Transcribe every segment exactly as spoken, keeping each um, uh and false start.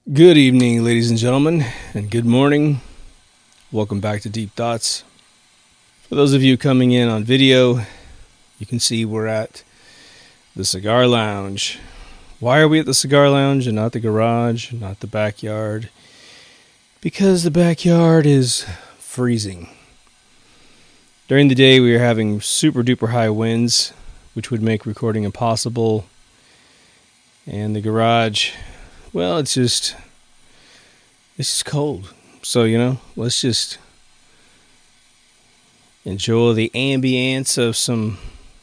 Good evening, ladies and gentlemen, and good morning. Welcome back to Deep Thoughts. For those of you coming in on video, you can see we're at the Cigar Lounge. Why are we at the Cigar Lounge and not the garage, not the backyard? Because the backyard is freezing. During the day, we are having super duper high winds, which would make recording impossible. And the garage, well, it's just, it's just cold. So, you know, let's just enjoy the ambience of some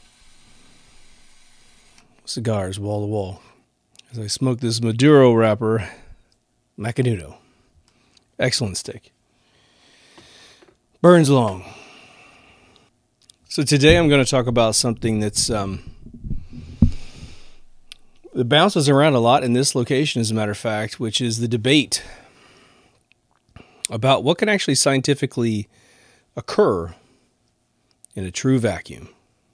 cigars wall to wall as I smoke this Maduro wrapper Macanudo. Excellent stick. Burns long. So today I'm going to talk about something that's um, that bounces around a lot in this location, as a matter of fact, which is the debate about what can actually scientifically occur in a true vacuum.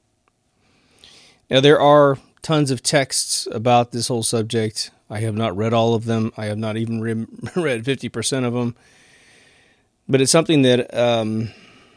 Now, there are tons of texts about this whole subject. I have not read all of them. I have not even re- read fifty percent of them. But it's something that um,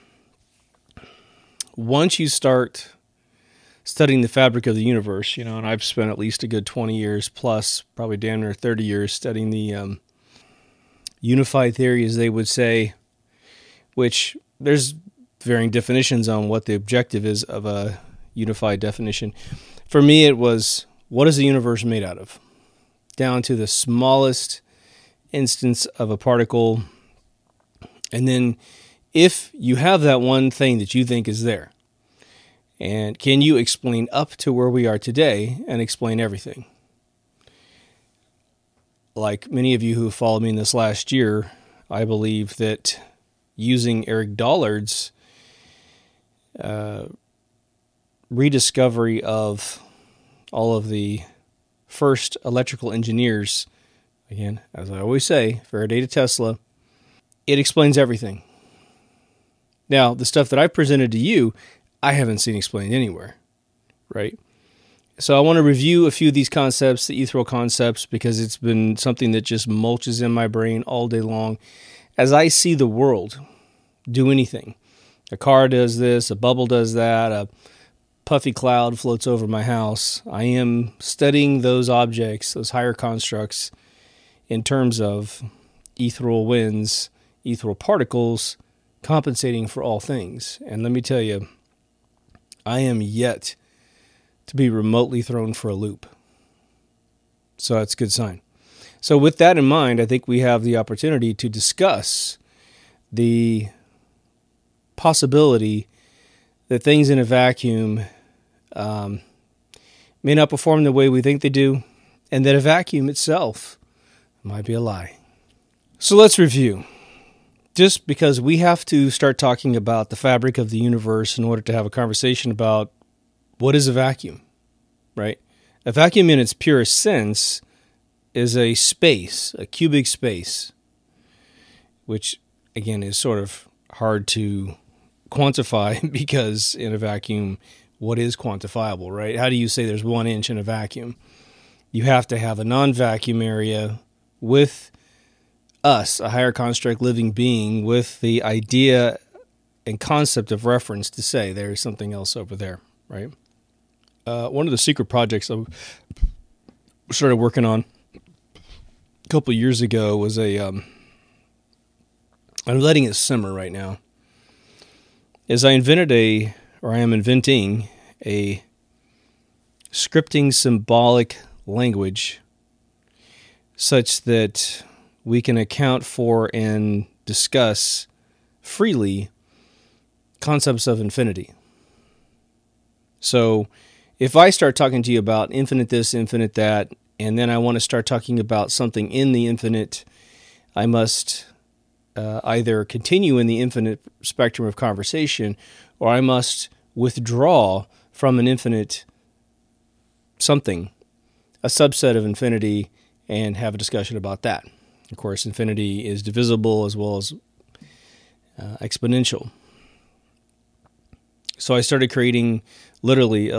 once you start studying the fabric of the universe, you know, and I've spent at least a good twenty years plus, probably damn near thirty years studying the um, unified theory, as they would say, which there's varying definitions on what the objective is of a unified definition. For me, it was, what is the universe made out of? Down to the smallest instance of a particle. And then if you have that one thing that you think is there, and can you explain up to where we are today and explain everything? Like many of you who have followed me in this last year, I believe that using Eric Dollard's uh, rediscovery of all of the first electrical engineers, again, as I always say, Faraday to Tesla, it explains everything. Now, the stuff that I presented to you, I haven't seen explained anywhere, right? So I want to review a few of these concepts, the ethereal concepts, because it's been something that just mulches in my brain all day long. As I see the world do anything, a car does this, a bubble does that, a puffy cloud floats over my house, I am studying those objects, those higher constructs, in terms of ethereal winds, ethereal particles, compensating for all things. And let me tell you, I am yet to be remotely thrown for a loop. So that's a good sign. So with that in mind, I think we have the opportunity to discuss the possibility that things in a vacuum um, may not perform the way we think they do, and that a vacuum itself might be a lie. So let's review. Just because we have to start talking about the fabric of the universe in order to have a conversation about what is a vacuum, right? A vacuum in its purest sense is a space, a cubic space, which, again, is sort of hard to quantify because in a vacuum, what is quantifiable, right? How do you say there's one inch in a vacuum? You have to have a non-vacuum area with us, a higher construct living being, with the idea and concept of reference to say there is something else over there, right? Uh, one of the secret projects I started working on a couple of years ago was a, um, I'm letting it simmer right now, is I invented a, or I am inventing a scripting symbolic language such that we can account for and discuss freely concepts of infinity. So if I start talking to you about infinite this, infinite that, and then I want to start talking about something in the infinite, I must uh, either continue in the infinite spectrum of conversation, or I must withdraw from an infinite something, a subset of infinity, and have a discussion about that. Of course, infinity is divisible as well as uh, exponential. So I started creating literally like a,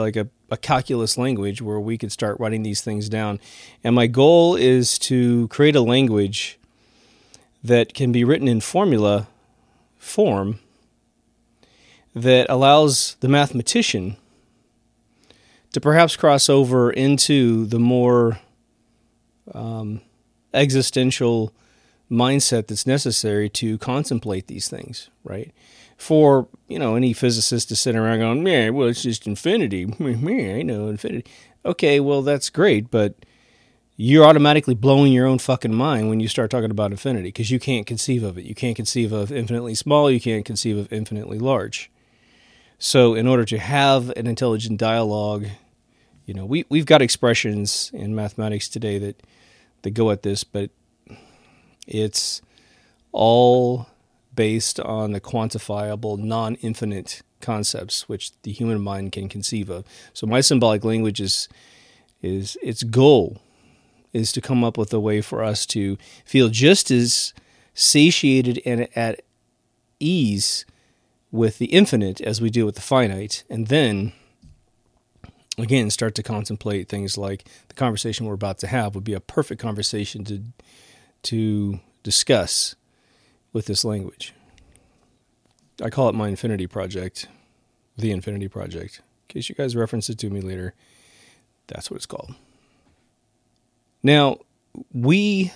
a calculus language where we could start writing these things down. And my goal is to create a language that can be written in formula form that allows the mathematician to perhaps cross over into the more um, existential mindset that's necessary to contemplate these things, right? For, you know, any physicist to sit around going, man, well, it's just infinity. Man, I know infinity. Okay, well, that's great, but you're automatically blowing your own fucking mind when you start talking about infinity because you can't conceive of it. You can't conceive of infinitely small. You can't conceive of infinitely large. So in order to have an intelligent dialogue, you know, we, we've got expressions in mathematics today that, that go at this, but it's all based on the quantifiable, non-infinite concepts which the human mind can conceive of. So my symbolic language is, is its goal is to come up with a way for us to feel just as satiated and at ease with the infinite as we do with the finite, and then, again, start to contemplate things like the conversation we're about to have would be a perfect conversation to to discuss with this language. I call it my Infinity Project, the Infinity Project. In case you guys reference it to me later, that's what it's called. Now, we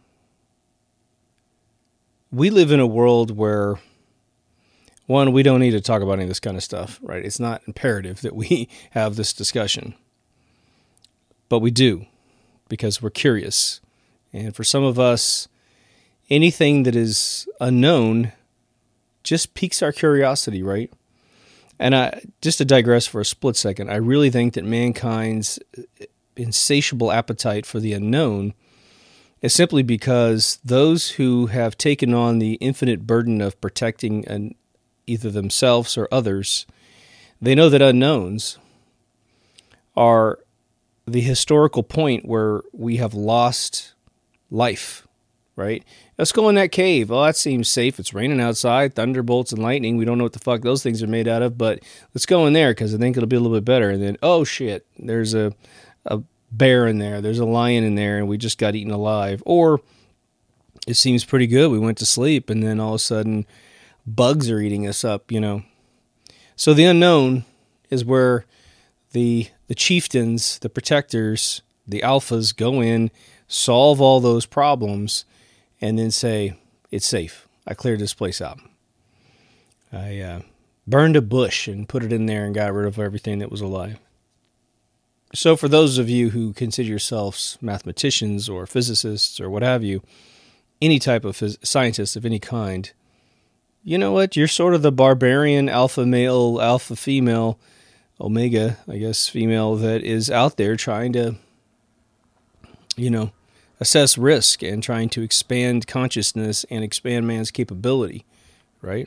we live in a world where, one, we don't need to talk about any of this kind of stuff, right? It's not imperative that we have this discussion. But we do, because we're curious. And for some of us, anything that is unknown just piques our curiosity, right? And I, just to digress for a split second, I really think that mankind's insatiable appetite for the unknown is simply because those who have taken on the infinite burden of protecting an, either themselves or others, they know that unknowns are the historical point where we have lost life, right? Let's go in that cave. Oh, that seems safe. It's raining outside, thunderbolts and lightning. We don't know what the fuck those things are made out of, but let's go in there because I think it'll be a little bit better. And then, oh shit, there's a, a bear in there. There's a lion in there, and we just got eaten alive. Or it seems pretty good. We went to sleep, and then all of a sudden, bugs are eating us up, you know. So the unknown is where the the chieftains, the protectors, the alphas go in, solve all those problems, and then say, it's safe. I cleared this place out. I uh, burned a bush and put it in there and got rid of everything that was alive. So for those of you who consider yourselves mathematicians or physicists or what have you, any type of phys- scientist of any kind, you know what? You're sort of the barbarian alpha male, alpha female, omega, I guess, female that is out there trying to, you know, assess risk and trying to expand consciousness and expand man's capability, right?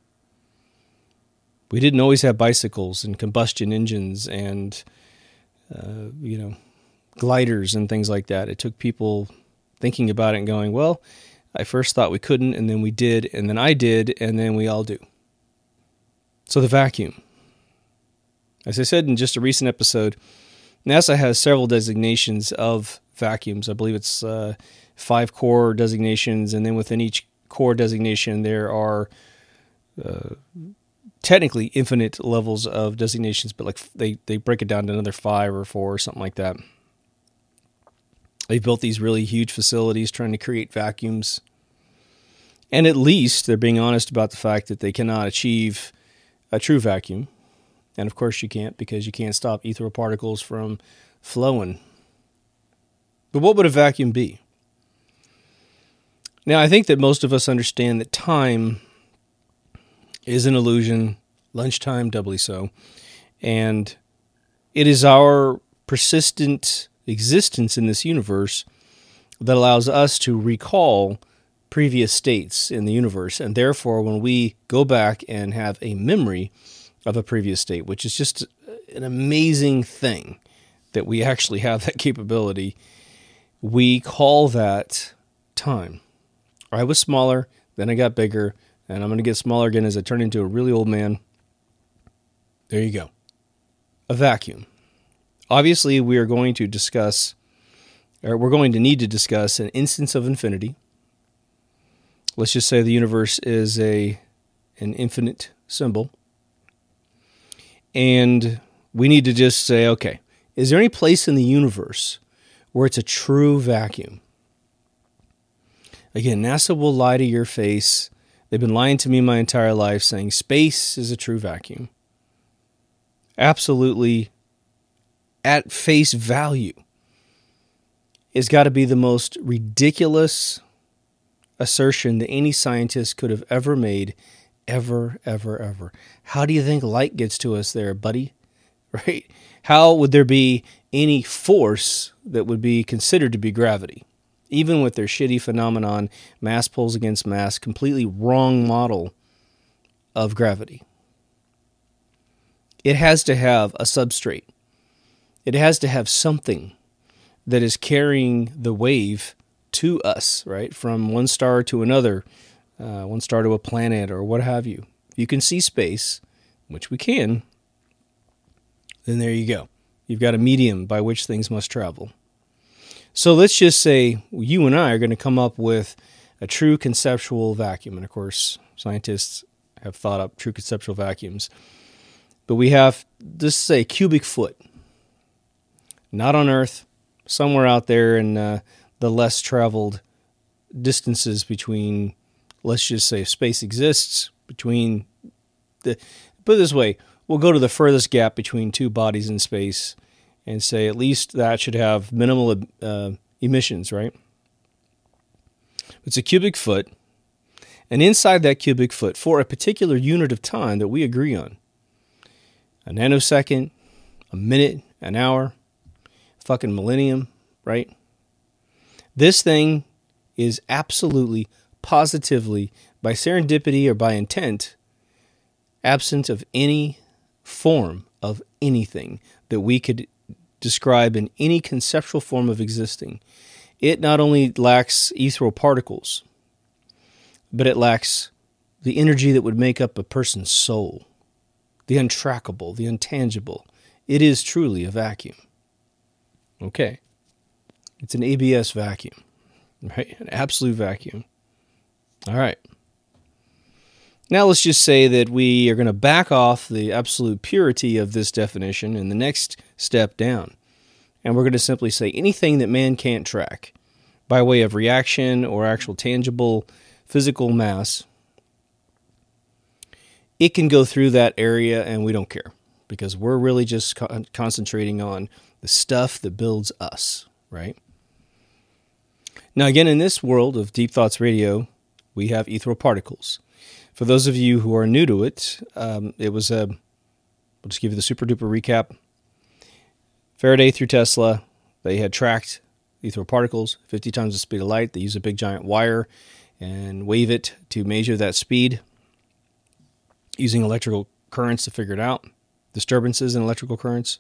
We didn't always have bicycles and combustion engines and, uh, you know, gliders and things like that. It took people thinking about it and going, well, I first thought we couldn't, and then we did, and then I did, and then we all do. So the vacuum. As I said in just a recent episode, NASA has several designations of vacuums. I believe it's uh, five core designations, and then within each core designation there are uh, technically infinite levels of designations, but like they, they break it down to another five or four or something like that. They've built these really huge facilities trying to create vacuums. And at least they're being honest about the fact that they cannot achieve a true vacuum. And of course you can't, because you can't stop ethereal particles from flowing. But what would a vacuum be? Now, I think that most of us understand that time is an illusion, lunchtime doubly so, and it is our persistent existence in this universe that allows us to recall previous states in the universe, and therefore when we go back and have a memory of a previous state, which is just an amazing thing that we actually have that capability, we call that time. I was smaller, then I got bigger, and I'm going to get smaller again as I turn into a really old man. There you go. A vacuum. Obviously, we are going to discuss, or we're going to need to discuss an instance of infinity. Let's just say the universe is a an infinite symbol. And we need to just say, okay, is there any place in the universe where it's a true vacuum? Again, NASA will lie to your face. They've been lying to me my entire life, saying space is a true vacuum. Absolutely, at face value, it's got to be the most ridiculous assertion that any scientist could have ever made, ever, ever, ever. How do you think light gets to us there, buddy? Right? How would there be any force that would be considered to be gravity? Even with their shitty phenomenon, mass pulls against mass, completely wrong model of gravity. It has to have a substrate. It has to have something that is carrying the wave to us, right? From one star to another, uh, one star to a planet or what have you. You can see space, which we can, then there you go. You've got a medium by which things must travel. So let's just say you and I are going to come up with a true conceptual vacuum. And of course, scientists have thought up true conceptual vacuums. But we have, let's say, a cubic foot. Not on Earth, somewhere out there in uh, the less traveled distances between, let's just say, if space exists, between the, put it this way, we'll go to the furthest gap between two bodies in space and say at least that should have minimal uh, emissions, right? It's a cubic foot, and inside that cubic foot, for a particular unit of time that we agree on, a nanosecond, a minute, an hour, fucking millennium, right? This thing is absolutely, positively, by serendipity or by intent, absent of any form of anything that we could describe in any conceptual form of existing. It not only lacks ethereal particles, but it lacks the energy that would make up a person's soul, the untrackable, the intangible. It is truly a vacuum. Okay. It's an A B S vacuum, right? An absolute vacuum. All right. Now let's just say that we are going to back off the absolute purity of this definition and the next step down. And we're going to simply say anything that man can't track by way of reaction or actual tangible physical mass, it can go through that area and we don't care because we're really just co- concentrating on the stuff that builds us, right? Now again, in this world of Deep Thoughts Radio, we have ethereal particles. For those of you who are new to it, um, it was a, we'll just give you the super duper recap. Faraday through Tesla, they had tracked ethereal particles, fifty times the speed of light. They use a big giant wire and wave it to measure that speed using electrical currents to figure it out, disturbances in electrical currents.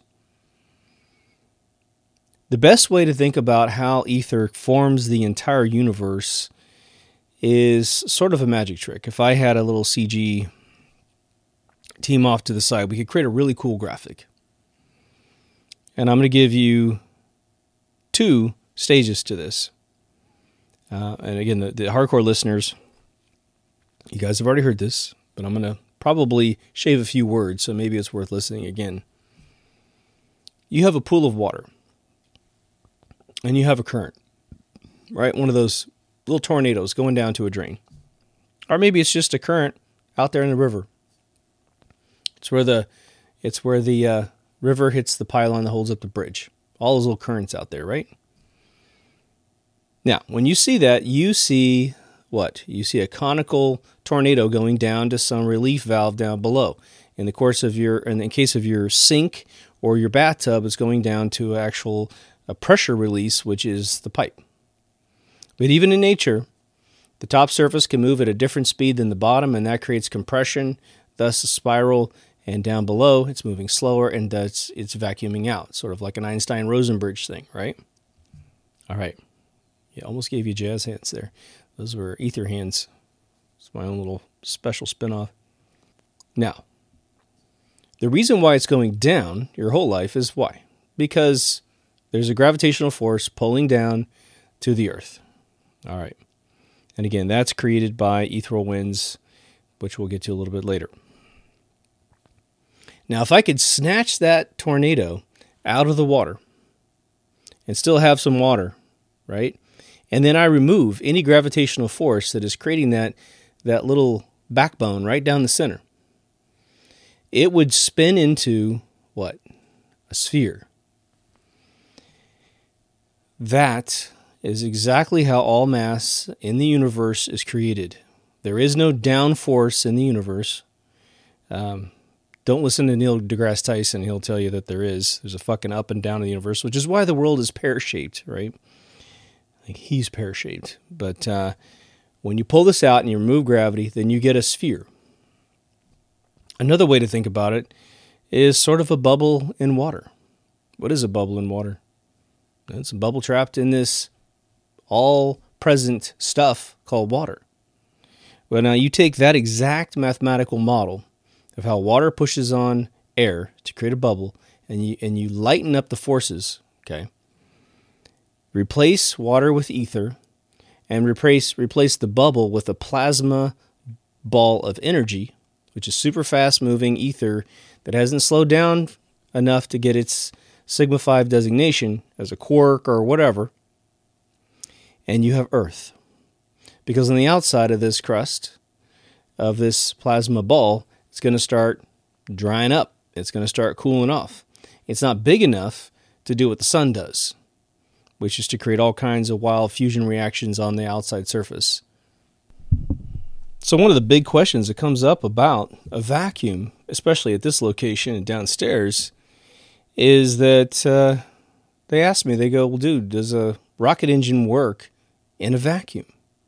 The best way to think about how ether forms the entire universe is sort of a magic trick. If I had a little C G team off to the side, we could create a really cool graphic. And I'm going to give you two stages to this. Uh, and again, the, the hardcore listeners, you guys have already heard this, but I'm going to probably shave a few words, so maybe it's worth listening again. You have a pool of water, and you have a current, right? One of those little tornadoes going down to a drain. Or maybe it's just a current out there in the river. It's where the it's where the uh, river hits the pylon that holds up the bridge. All those little currents out there, right? Now, when you see that, you see what? You see a conical tornado going down to some relief valve down below. In the course of your, in the case of your sink or your bathtub, it's going down to actual a pressure release, which is the pipe. But even in nature, the top surface can move at a different speed than the bottom, and that creates compression, thus a spiral, and down below, it's moving slower, and thus it's vacuuming out, sort of like an Einstein-Rosenbridge thing, right? All right. Yeah, almost gave you jazz hands there. Those were ether hands. It's my own little special spin-off. Now, the reason why it's going down your whole life is why? because there's a gravitational force pulling down to the Earth. All right. And again, that's created by ethereal winds, which we'll get to a little bit later. Now, if I could snatch that tornado out of the water and still have some water, right? And then I remove any gravitational force that is creating that, that little backbone right down the center, it would spin into what? A sphere. That is exactly how all mass in the universe is created. There is no down force in the universe. Um, don't listen to Neil deGrasse Tyson. He'll tell you that there is. There's a fucking up and down in the universe, which is why the world is pear-shaped, right? Like he's pear-shaped. But uh, when you pull this out and you remove gravity, then you get a sphere. Another way to think about it is sort of a bubble in water. What is a bubble in water? It's a bubble trapped in this all-present stuff called water. Well, now you take that exact mathematical model of how water pushes on air to create a bubble, and you and you lighten up the forces, okay? Replace water with ether, and replace replace the bubble with a plasma ball of energy, which is super fast-moving ether that hasn't slowed down enough to get its sigma five designation as a quark or whatever, and you have Earth. Because on the outside of this crust, of this plasma ball, it's going to start drying up. It's going to start cooling off. It's not big enough to do what the sun does, which is to create all kinds of wild fusion reactions on the outside surface. So one of the big questions that comes up about a vacuum, especially at this location and downstairs, is that uh, they ask me, they go, well, dude, does a rocket engine work in a vacuum?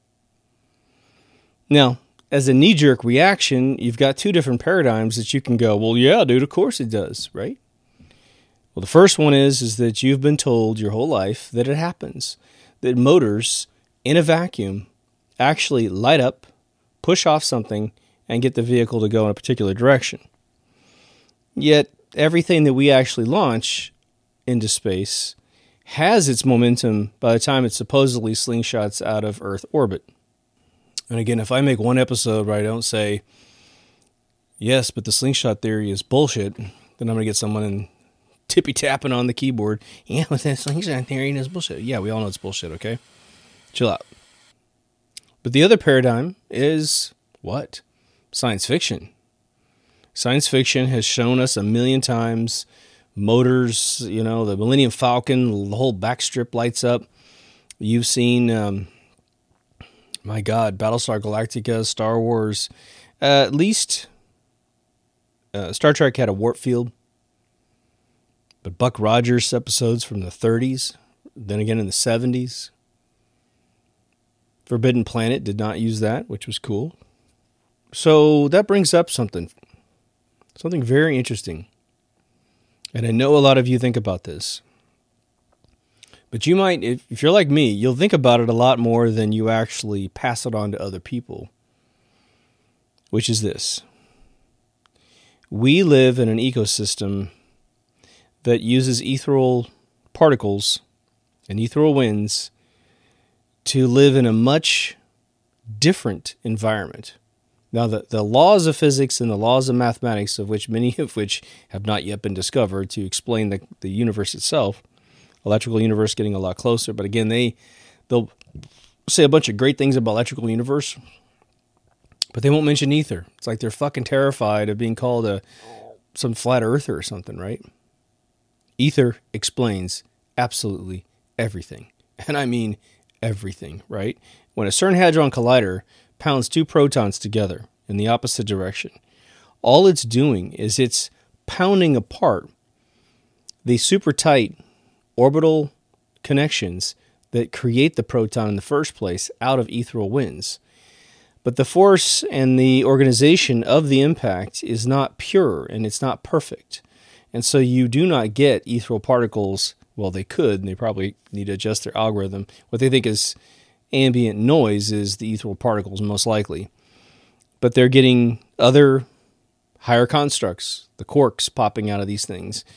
Now, as a knee-jerk reaction, you've got two different paradigms that you can go, well, yeah, dude, of course it does, right? Well, the first one is, is that you've been told your whole life that it happens, that motors in a vacuum actually light up, push off something, and get the vehicle to go in a particular direction. Yet, everything that we actually launch into space has its momentum by the time it supposedly slingshots out of Earth orbit. And again, if I make one episode where I don't say, yes, but the slingshot theory is bullshit, then I'm going to get someone in tippy-tapping on the keyboard. Yeah, but that slingshot theory is bullshit. Yeah, we all know it's bullshit, okay? Chill out. But the other paradigm is what? Science fiction. Science fiction has shown us a million times motors, you know, the Millennium Falcon, the whole backstrip lights up. You've seen... Um, My God, Battlestar Galactica, Star Wars, uh, at least uh, Star Trek had a warp field. But Buck Rogers episodes from the thirties, then again in the seventies. Forbidden Planet did not use that, which was cool. So that brings up something, something very interesting. And I know a lot of you think about this. But you might, if you're like me, you'll think about it a lot more than you actually pass it on to other people. Which is this. We live in an ecosystem that uses ethereal particles and ethereal winds to live in a much different environment. Now, the, the laws of physics and the laws of mathematics, of which many of which have not yet been discovered to explain the, the universe itself, electrical universe getting a lot closer. But again, they, they'll say a bunch of great things about electrical universe, but they won't mention ether. It's like they're fucking terrified of being called a some flat earther or something, right? Ether explains absolutely everything. And I mean everything, right? When a CERN Hadron Collider pounds two protons together in the opposite direction, all it's doing is it's pounding apart the super tight orbital connections that create the proton in the first place out of ethereal winds. But the force and the organization of the impact is not pure and it's not perfect. And so you do not get ethereal particles. Well, they could, and they probably need to adjust their algorithm. What they think is ambient noise is the ethereal particles, most likely. But they're getting other higher constructs, the quarks popping out of these things.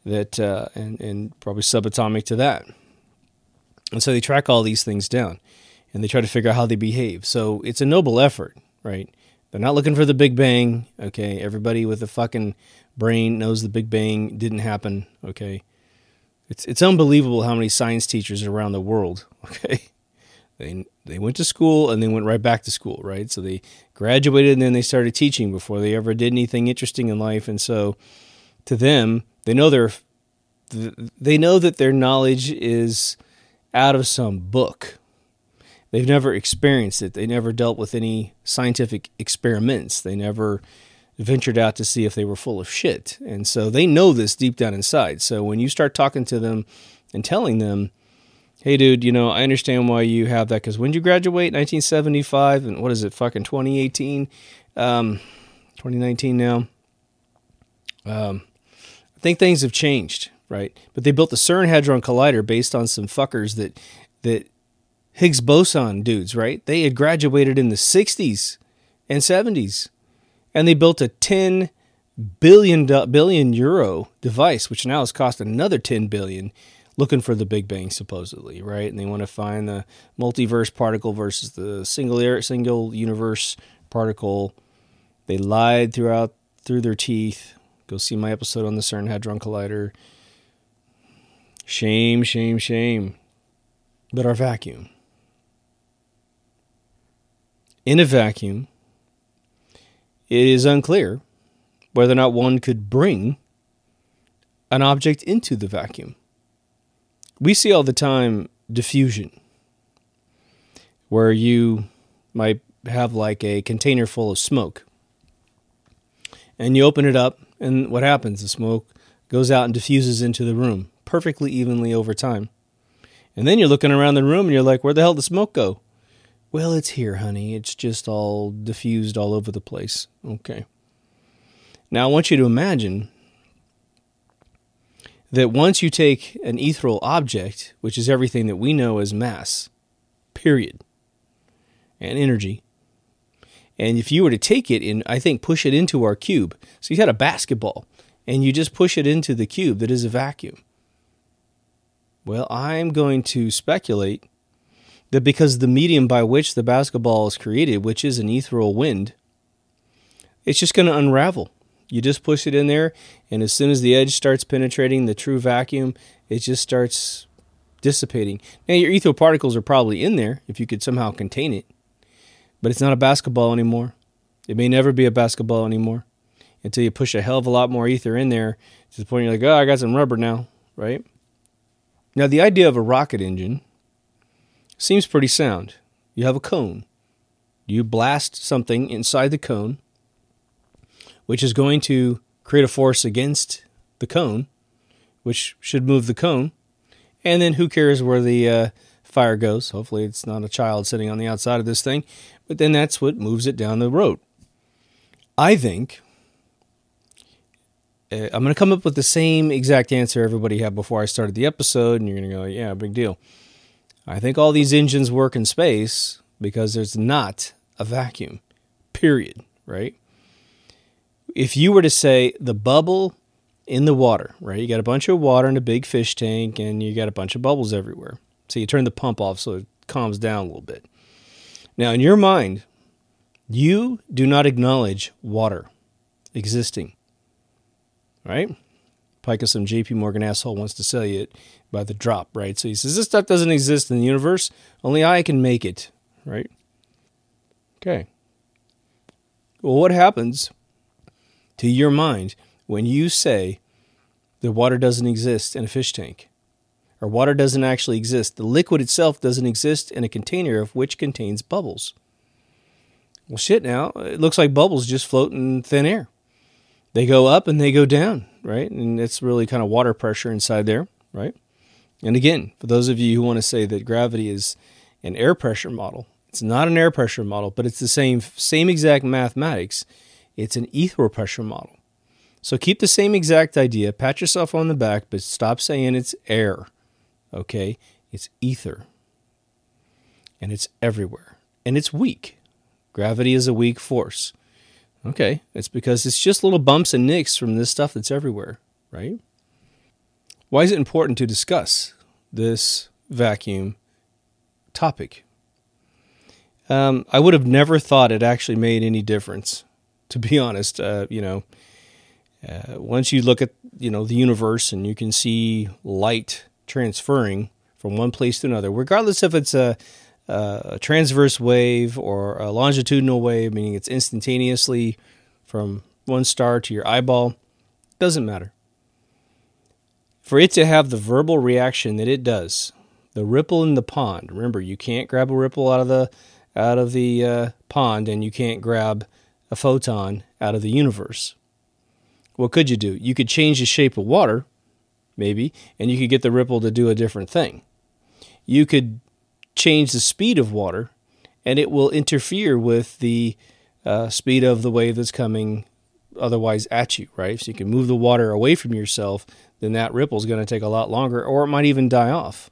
that uh, and, and probably subatomic to that. And so they track all these things down, and they try to figure out how they behave. So it's a noble effort, right? They're not looking for the Big Bang, okay? Everybody with a fucking brain knows the Big Bang didn't happen, okay? It's it's unbelievable how many science teachers are around the world, okay? They they went to school and they went right back to school, right? So they graduated and then they started teaching before they ever did anything interesting in life. And so to them, they know they're they know that their knowledge is out of some book. They've never experienced it. They never dealt with any scientific experiments. They never ventured out to see if they were full of shit. And so they know this deep down inside. So when you start talking to them and telling them, hey, dude, you know, I understand why you have that, because when did you graduate? nineteen seventy-five, and what is it, fucking twenty eighteen? Um, twenty nineteen now. Um, I think things have changed, right? But they built the CERN Hadron Collider based on some fuckers that that Higgs boson dudes, right? They had graduated in the sixties and seventies, and they built a ten billion, billion euro device, which now has cost another ten billion, looking for the Big Bang, supposedly, right? And they want to find the multiverse particle versus the single air, single universe particle. They lied throughout through their teeth. Go see my episode on the CERN Hadron Collider. Shame, shame, shame. But our vacuum. In a vacuum, it is unclear whether or not one could bring an object into the vacuum. We see all the time diffusion, where you might have like a container full of smoke, and you open it up, and what happens? The smoke goes out and diffuses into the room perfectly evenly over time. And then you're looking around the room, and you're like, where the hell did the smoke go? Well, it's here, honey. It's just all diffused all over the place. Okay. Now, I want you to imagine that once you take an ethereal object, which is everything that we know as mass, period, and energy, and if you were to take it and, I think, push it into our cube, so you had a basketball, and you just push it into the cube that is a vacuum. Well, I'm going to speculate that because the medium by which the basketball is created, which is an ethereal wind, it's just going to unravel. You just push it in there, and as soon as the edge starts penetrating the true vacuum, it just starts dissipating. Now, your ethereal particles are probably in there if you could somehow contain it, but it's not a basketball anymore. It may never be a basketball anymore until you push a hell of a lot more ether in there to the point you're like, oh, I got some rubber now, right? Now, the idea of a rocket engine seems pretty sound. You have a cone. You blast something inside the cone, which is going to create a force against the cone, which should move the cone. And then who cares where the uh, fire goes? Hopefully it's not a child sitting on the outside of this thing. But then that's what moves it down the road. I think uh, I'm going to come up with the same exact answer everybody had before I started the episode, and you're going to go, yeah, big deal. I think all these engines work in space because there's not a vacuum, period, right? If you were to say the bubble in the water, right? You got a bunch of water in a big fish tank, and you got a bunch of bubbles everywhere. So you turn the pump off so it calms down a little bit. Now, in your mind, you do not acknowledge water existing, right? Probably some J P Morgan asshole wants to sell you it by the drop, right? So he says, this stuff doesn't exist in the universe. Only I can make it, right? Okay. Well, what happens to your mind when you say that water doesn't exist in a fish tank, or water doesn't actually exist? The liquid itself doesn't exist in a container of which contains bubbles. Well, shit now. It looks like bubbles just float in thin air. They go up and they go down, right? And it's really kind of water pressure inside there, right? And again, for those of you who want to say that gravity is an air pressure model, it's not an air pressure model, but it's the same same exact mathematics. It's an ethereal pressure model. So keep the same exact idea, pat yourself on the back, but stop saying it's air, okay? It's ether, and it's everywhere, and it's weak. Gravity is a weak force. Okay, it's because it's just little bumps and nicks from this stuff that's everywhere, right? Why is it important to discuss this vacuum topic? Um, I would have never thought it actually made any difference, to be honest. Uh, you know, uh, once you look at, you know, the universe and you can see light transferring from one place to another, regardless if it's a, a transverse wave or a longitudinal wave, meaning it's instantaneously from one star to your eyeball, doesn't matter. For it to have the verbal reaction that it does, the ripple in the pond. Remember, you can't grab a ripple out of the out of the uh, pond, and you can't grab a photon out of the universe. What could you do? You could change the shape of water, maybe, and you could get the ripple to do a different thing. You could change the speed of water, and it will interfere with the uh, speed of the wave that's coming otherwise at you, right? So you can move the water away from yourself, then that ripple is going to take a lot longer, or it might even die off.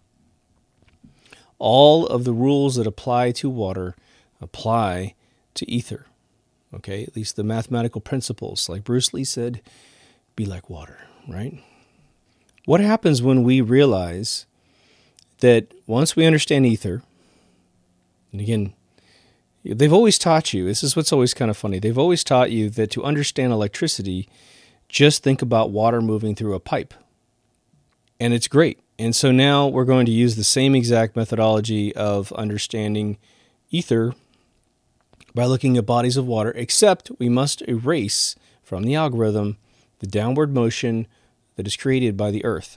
All of the rules that apply to water apply to ether, okay? At least the mathematical principles. Like Bruce Lee said, be like water, right? What happens when we realize that once we understand ether, and again, they've always taught you, this is what's always kind of funny, they've always taught you that to understand electricity, just think about water moving through a pipe. And it's great. And so now we're going to use the same exact methodology of understanding ether by looking at bodies of water, except we must erase from the algorithm the downward motion that is created by the Earth.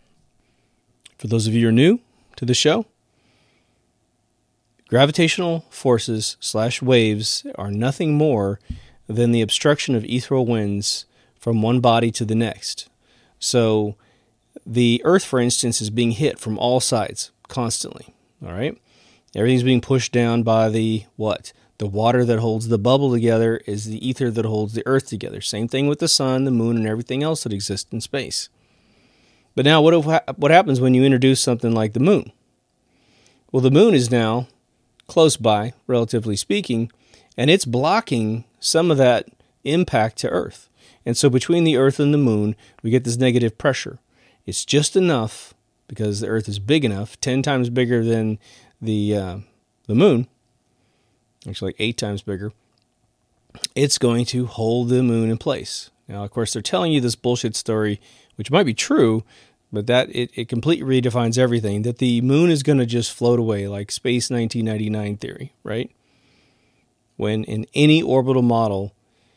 For those of you who are new to the show, gravitational forces slash waves are nothing more than the obstruction of ethereal winds from one body to the next. So the Earth, for instance, is being hit from all sides constantly, all right? Everything's being pushed down by the what? The water that holds the bubble together is the ether that holds the Earth together. Same thing with the sun, the moon, and everything else that exists in space. But now what, if, what happens when you introduce something like the moon? Well, the moon is now close by, relatively speaking, and it's blocking some of that impact to Earth. And so between the Earth and the moon, we get this negative pressure. It's just enough, because the Earth is big enough, ten times bigger than the uh, the moon, actually like eight times bigger, it's going to hold the moon in place. Now, of course, they're telling you this bullshit story, which might be true, but that it, it completely redefines everything, that the moon is going to just float away, like Space nineteen ninety-nine theory, right? When in any orbital model,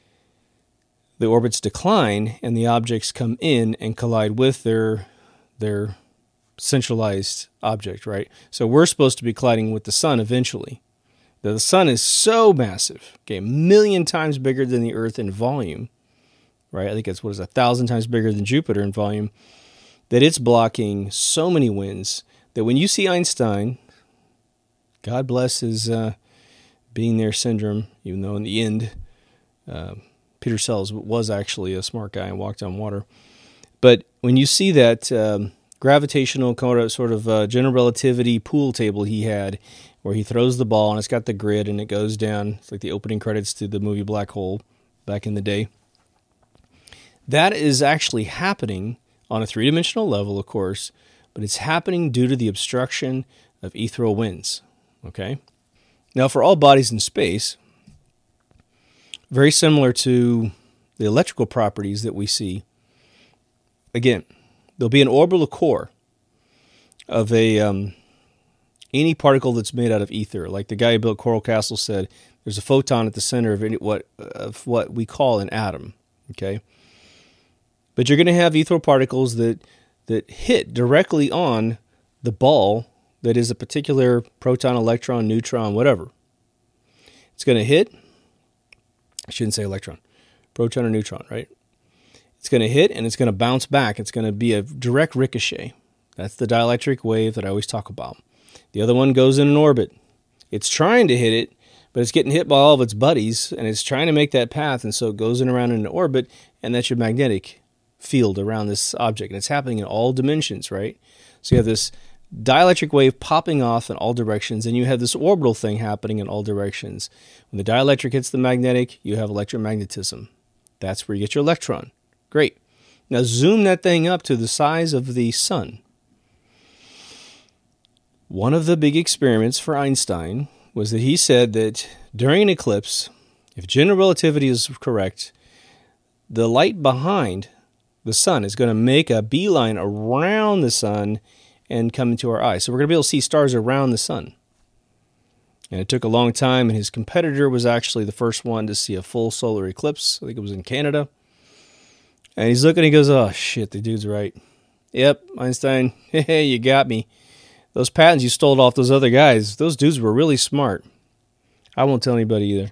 the orbits decline and the objects come in and collide with their their centralized object, right? So we're supposed to be colliding with the sun eventually. The sun is so massive, okay, a million times bigger than the Earth in volume, right? I think it's, what is it, a thousand times bigger than Jupiter in volume, that it's blocking so many winds that when you see Einstein, God bless his uh, being there syndrome, even though in the end, uh, Peter Sells was actually a smart guy and walked on water. But when you see that um, gravitational sort of uh, general relativity pool table he had, where he throws the ball and it's got the grid and it goes down, it's like the opening credits to the movie Black Hole back in the day. That is actually happening on a three-dimensional level, of course, but it's happening due to the obstruction of ethereal winds. Okay? Now, for all bodies in space, very similar to the electrical properties that we see, again, there'll be an orbital core of a um, any particle that's made out of ether. Like the guy who built Coral Castle said, there's a photon at the center of any, what of what we call an atom. Okay, but you're going to have ethereal particles that that hit directly on the ball that is a particular proton, electron, neutron, whatever. It's going to hit. I shouldn't say electron, proton or neutron, right? It's going to hit and it's going to bounce back. It's going to be a direct ricochet. That's the dielectric wave that I always talk about. The other one goes in an orbit. It's trying to hit it, but it's getting hit by all of its buddies, and it's trying to make that path, and so it goes in around in an orbit, and that's your magnetic field around this object. And it's happening in all dimensions, right? So you have this dielectric wave popping off in all directions, and you have this orbital thing happening in all directions. When the dielectric hits the magnetic, you have electromagnetism. That's where you get your electron. Great. Now zoom that thing up to the size of the sun. One of the big experiments for Einstein was that he said that during an eclipse, if general relativity is correct, the light behind the sun is going to make a beeline around the sun and come into our eyes. So we're going to be able to see stars around the sun. And it took a long time, and his competitor was actually the first one to see a full solar eclipse. I think it was in Canada. And he's looking, and he goes, oh, shit, the dude's right. Yep, Einstein, hey, you got me. Those patents you stole off those other guys, those dudes were really smart. I won't tell anybody either.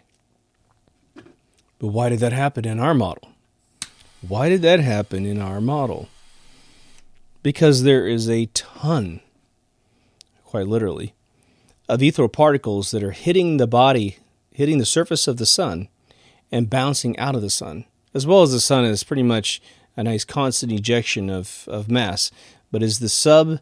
But why did that happen in our model? Why did that happen in our model? Because there is a ton, quite literally, of ethereal particles that are hitting the body, hitting the surface of the sun, and bouncing out of the sun. As well as the sun is pretty much a nice constant ejection of, of mass, but is the sub,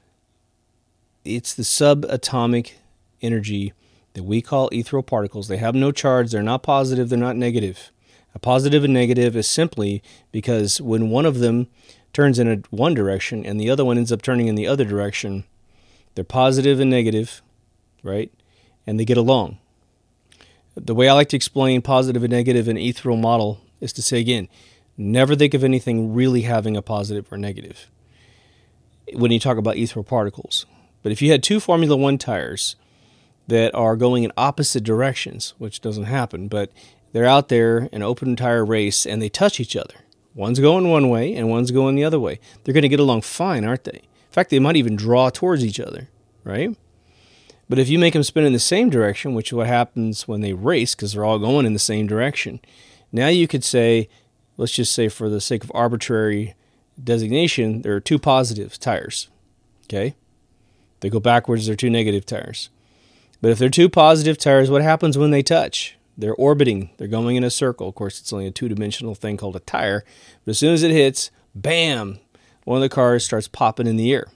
it's the subatomic energy that we call ethereal particles. They have no charge, they're not positive, they're not negative. A positive and negative is simply because when one of them turns in a one direction and the other one ends up turning in the other direction, they're positive and negative, right? And they get along. The way I like to explain positive and negative in an ethereal model is to say again, never think of anything really having a positive or negative when you talk about ethereal particles. But if you had two Formula One tires that are going in opposite directions, which doesn't happen, but they're out there in an open tire race and they touch each other. One's going one way and one's going the other way. They're going to get along fine, aren't they? In fact, they might even draw towards each other, right? But if you make them spin in the same direction, which is what happens when they race because they're all going in the same direction, now you could say, let's just say for the sake of arbitrary designation, there are two positive tires, okay? They go backwards, they're two negative tires. But if they're two positive tires, what happens when they touch? They're orbiting. They're going in a circle. Of course, it's only a two-dimensional thing called a tire. But as soon as it hits, bam, one of the cars starts popping in the air.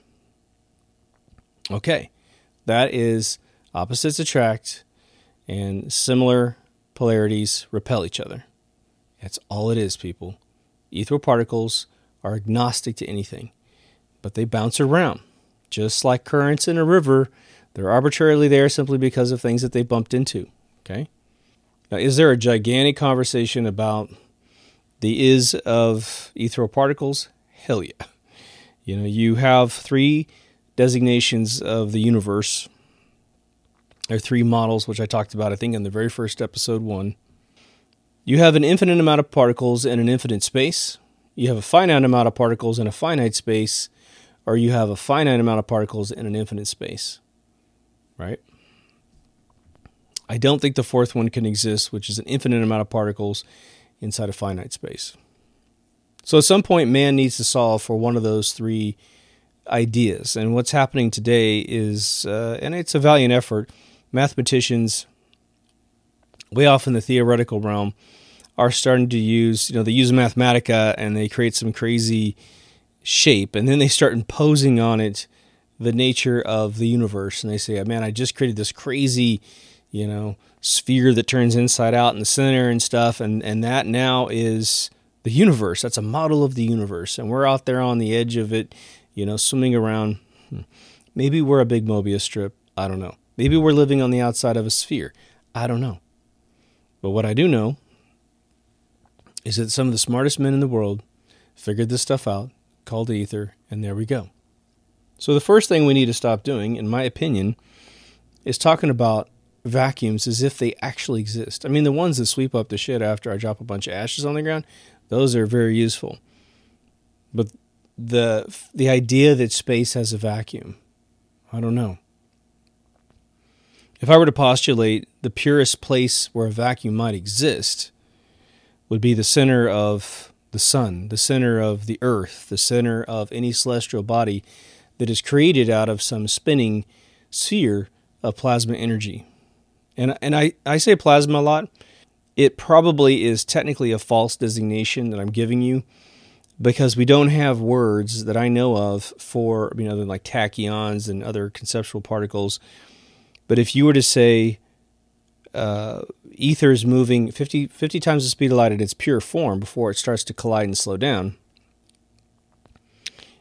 Okay, that is opposites attract and similar polarities repel each other. That's all it is, people. Ethereal particles are agnostic to anything, but they bounce around. Just like currents in a river, they're arbitrarily there simply because of things that they bumped into. Okay? Now, is there a gigantic conversation about the is of ethereal particles? Hell yeah. You know, you have three designations of the universe. There are three models, which I talked about, I think, in the very first episode one. You have an infinite amount of particles in an infinite space. You have a finite amount of particles in a finite space, or you have a finite amount of particles in an infinite space. Right? I don't think the fourth one can exist, which is an infinite amount of particles inside a finite space. So at some point, man needs to solve for one of those three ideas. And what's happening today is, uh, and it's a valiant effort, mathematicians, way off in the theoretical realm, are starting to use, you know, they use Mathematica and they create some crazy shape, and then they start imposing on it the nature of the universe. And they say, man, I just created this crazy, you know, sphere that turns inside out in the center and stuff, and, and that now is the universe. That's a model of the universe, and we're out there on the edge of it, you know, swimming around. Maybe we're a big Mobius strip. I don't know. Maybe we're living on the outside of a sphere. I don't know. But what I do know is that some of the smartest men in the world figured this stuff out, called ether, and there we go. So the first thing we need to stop doing, in my opinion, is talking about vacuums as if they actually exist. I mean, the ones that sweep up the shit after I drop a bunch of ashes on the ground, those are very useful. But the the idea that space has a vacuum, I don't know. If I were to postulate the purest place where a vacuum might exist would be the center of the sun, the center of the earth, the center of any celestial body that is created out of some spinning sphere of plasma energy. And and I, I say plasma a lot. It probably is technically a false designation that I'm giving you because we don't have words that I know of for, you know, like tachyons and other conceptual particles. But if you were to say uh, ether is moving fifty, fifty times the speed of light at its pure form before it starts to collide and slow down,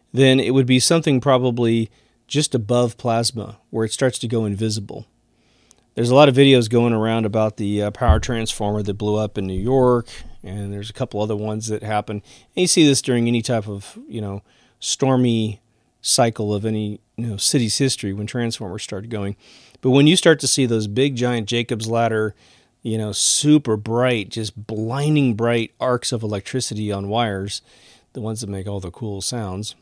then it would be something probably just above plasma, where it starts to go invisible. There's a lot of videos going around about the uh, power transformer that blew up in New York, and there's a couple other ones that happen. And you see this during any type of, you know, stormy cycle of any, you know, city's history when transformers started going. But when you start to see those big giant Jacob's ladder, you know, super bright, just blinding bright arcs of electricity on wires, the ones that make all the cool sounds,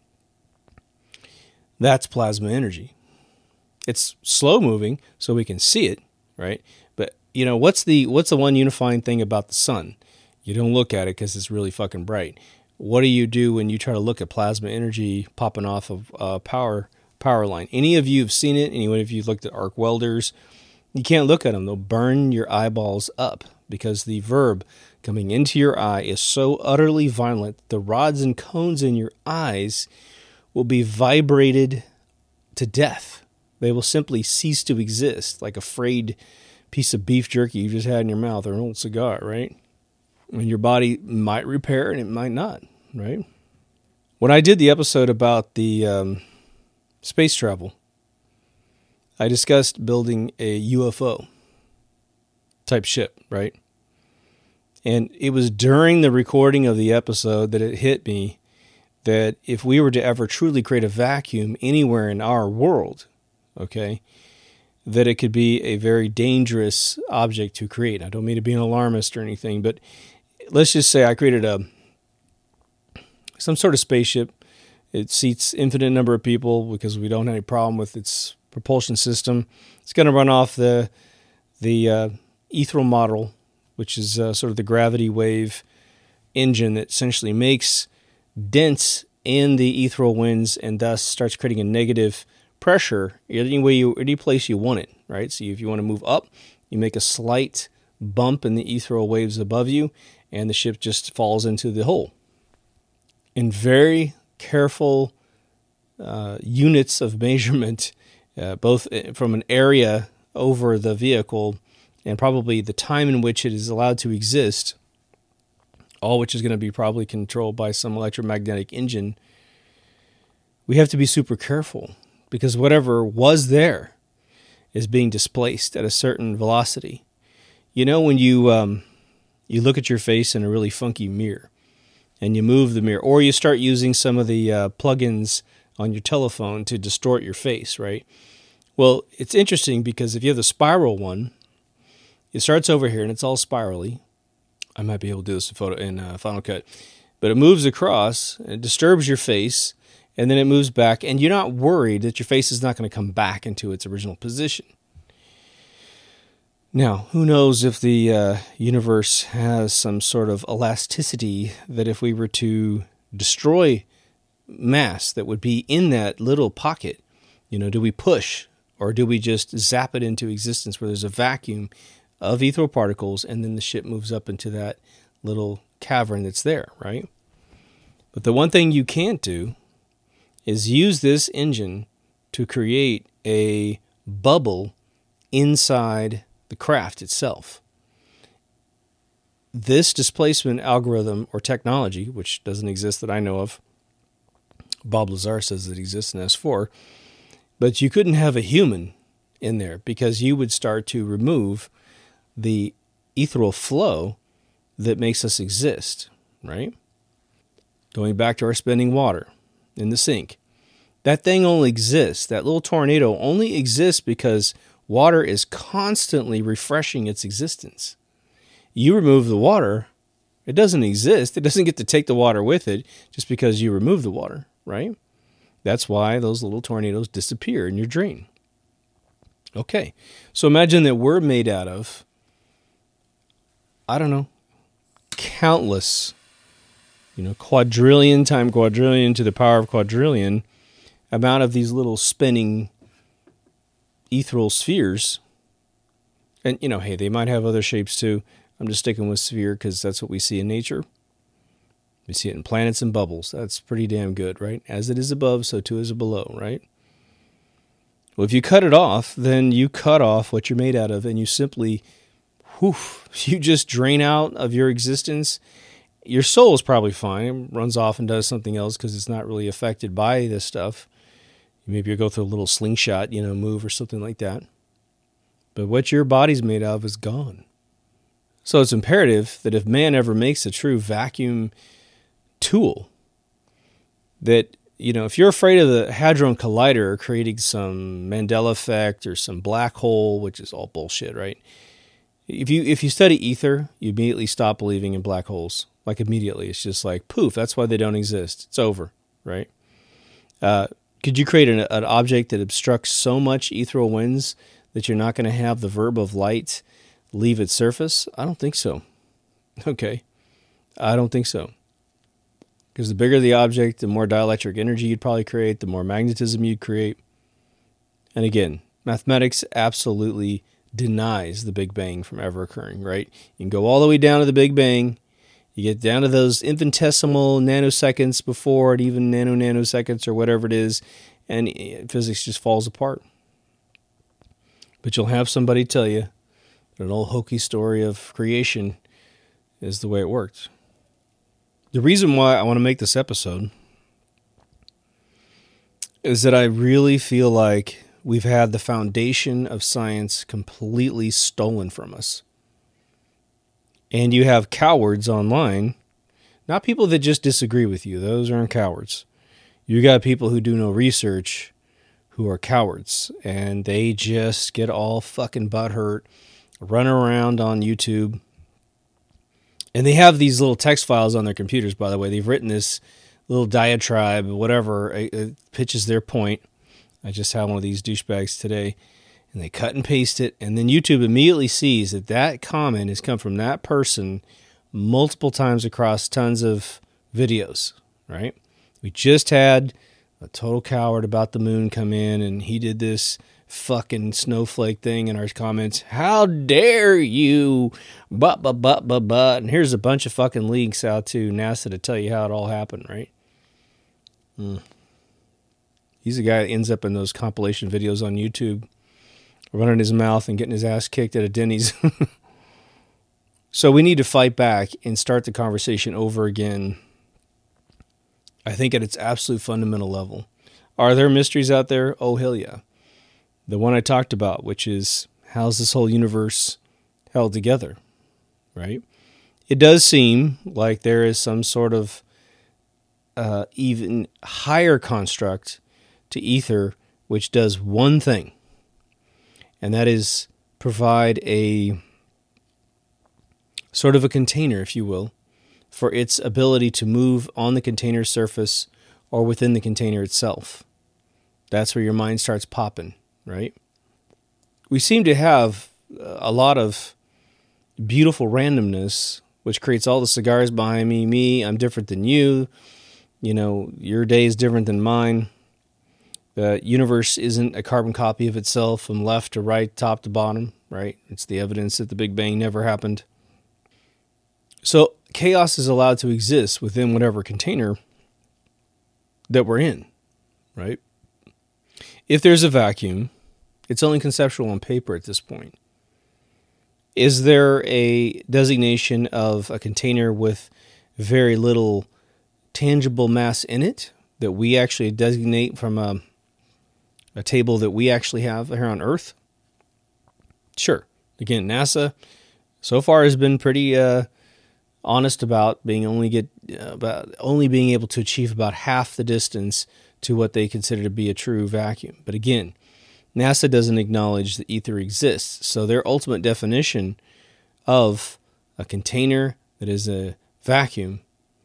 that's plasma energy. It's slow moving, so we can see it, right? But, you know, what's the what's the one unifying thing about the sun? You don't look at it because it's really fucking bright. What do you do when you try to look at plasma energy popping off of a power power line? Any of you have seen it? Any of you have looked at arc welders? You can't look at them. They'll burn your eyeballs up because the verb coming into your eye is so utterly violent. The rods and cones in your eyes will be vibrated to death. They will simply cease to exist, like a frayed piece of beef jerky you just had in your mouth or an old cigar, right? And your body might repair and it might not, right? When I did the episode about the um, space travel, I discussed building a U F O type ship, right? And it was during the recording of the episode that it hit me that if we were to ever truly create a vacuum anywhere in our world, okay, that it could be a very dangerous object to create. I don't mean to be an alarmist or anything, but let's just say I created a some sort of spaceship. It seats infinite number of people because we don't have any problem with its propulsion system. It's going to run off the the uh, ethereal model, which is uh, sort of the gravity wave engine that essentially makes dents in the ethereal winds and thus starts creating a negative pressure any way you, any place you want it, right? So if you want to move up, you make a slight bump in the ethereal waves above you, and the ship just falls into the hole. In very careful uh, units of measurement, uh, both from an area over the vehicle and probably the time in which it is allowed to exist, all which is going to be probably controlled by some electromagnetic engine, we have to be super careful. Because whatever was there is being displaced at a certain velocity. You know, when you um, you look at your face in a really funky mirror, and you move the mirror, or you start using some of the uh, plugins on your telephone to distort your face, right? Well, it's interesting because if you have the spiral one, it starts over here and it's all spirally. I might be able to do this in photo in uh, Final Cut, but it moves across, and it disturbs your face. And then it moves back, and you're not worried that your face is not going to come back into its original position. Now, who knows if the uh, universe has some sort of elasticity that if we were to destroy mass that would be in that little pocket, you know, do we push or do we just zap it into existence where there's a vacuum of ethereal particles and then the ship moves up into that little cavern that's there, right? But the one thing you can't do is use this engine to create a bubble inside the craft itself. This displacement algorithm or technology, which doesn't exist that I know of, Bob Lazar says it exists in S four, but you couldn't have a human in there because you would start to remove the ethereal flow that makes us exist, right? Going back to our spending water in the sink. That thing only exists, that little tornado only exists because water is constantly refreshing its existence. You remove the water, it doesn't exist. It doesn't get to take the water with it just because you remove the water, right? That's why those little tornadoes disappear in your drain. Okay, so imagine that we're made out of, I don't know, countless, you know, quadrillion times quadrillion to the power of quadrillion amount of these little spinning ethereal spheres. And, you know, hey, they might have other shapes too. I'm just sticking with sphere because that's what we see in nature. We see it in planets and bubbles. That's pretty damn good, right? As it is above, so too is it below, right? Well, if you cut it off, then you cut off what you're made out of, and you simply, whew, you just drain out of your existence, Your soul is probably fine. It runs off and does something else because it's not really affected by this stuff. Maybe you go through a little slingshot, you know, move or something like that. But what your body's made of is gone. So it's imperative that if man ever makes a true vacuum tool, that, you know, if you're afraid of the Hadron Collider creating some Mandela effect or some black hole, which is all bullshit, right? If you if you study ether, you immediately stop believing in black holes. Like immediately. It's just like, poof, that's why they don't exist. It's over, right? Uh, could you create an, an object that obstructs so much ethereal winds that you're not going to have the verb of light leave its surface? I don't think so. Okay. I don't think so. Because the bigger the object, the more dielectric energy you'd probably create, the more magnetism you'd create. And again, mathematics absolutely denies the Big Bang from ever occurring, right? You can go all the way down to the Big Bang. You get down to those infinitesimal nanoseconds before it, even nano nanoseconds or whatever it is, and physics just falls apart. But you'll have somebody tell you that an old hokey story of creation is the way it worked. The reason why I want to make this episode is that I really feel like we've had the foundation of science completely stolen from us. And you have cowards online, not people that just disagree with you. Those aren't cowards. You got people who do no research who are cowards, and they just get all fucking butthurt, run around on YouTube. And they have these little text files on their computers, by the way. They've written this little diatribe, whatever, it pitches their point. I just had one of these douchebags today. And they cut and paste it, and then YouTube immediately sees that that comment has come from that person multiple times across tons of videos, right? We just had a total coward about the moon come in, and he did this fucking snowflake thing in our comments. How dare you? But, but, but, but, but. And here's a bunch of fucking links out to NASA to tell you how it all happened, right? Hmm. He's the guy that ends up in those compilation videos on YouTube, running his mouth and getting his ass kicked at a Denny's. So we need to fight back and start the conversation over again, I think at its absolute fundamental level. Are there mysteries out there? Oh, hell yeah. The one I talked about, which is, how's this whole universe held together, right? It does seem like there is some sort of uh, even higher construct to ether, which does one thing. And that is provide a sort of a container, if you will, for its ability to move on the container surface or within the container itself. That's where your mind starts popping, right? We seem to have a lot of beautiful randomness, which creates all the cigars behind me. Me, I'm different than you. You know, your day is different than mine. The universe isn't a carbon copy of itself from left to right, top to bottom, right? It's the evidence that the Big Bang never happened. So chaos is allowed to exist within whatever container that we're in, right? If there's a vacuum, it's only conceptual on paper at this point. Is there a designation of a container with very little tangible mass in it that we actually designate from a a table that we actually have here on Earth? Sure. Again, NASA so far has been pretty uh, honest about being only get uh, about only being able to achieve about half the distance to what they consider to be a true vacuum. But again, NASA doesn't acknowledge that ether exists. So their ultimate definition of a container that is a vacuum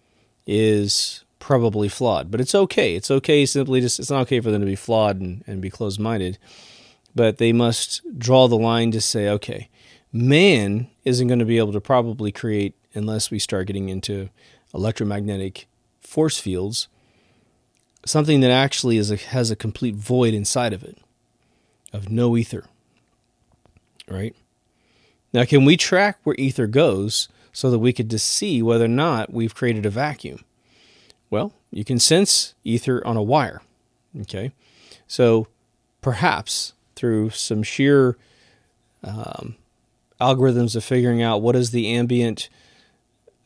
is probably flawed, but it's okay. It's okay simply just, it's not okay for them to be flawed and, and be closed-minded, but they must draw the line to say, okay, man isn't going to be able to probably create, unless we start getting into electromagnetic force fields, something that actually is a, has a complete void inside of it, of no ether, right? Now, can we track where ether goes so that we could just see whether or not we've created a vacuum? Well, you can sense ether on a wire, okay? So perhaps through some sheer um, algorithms of figuring out what is the ambient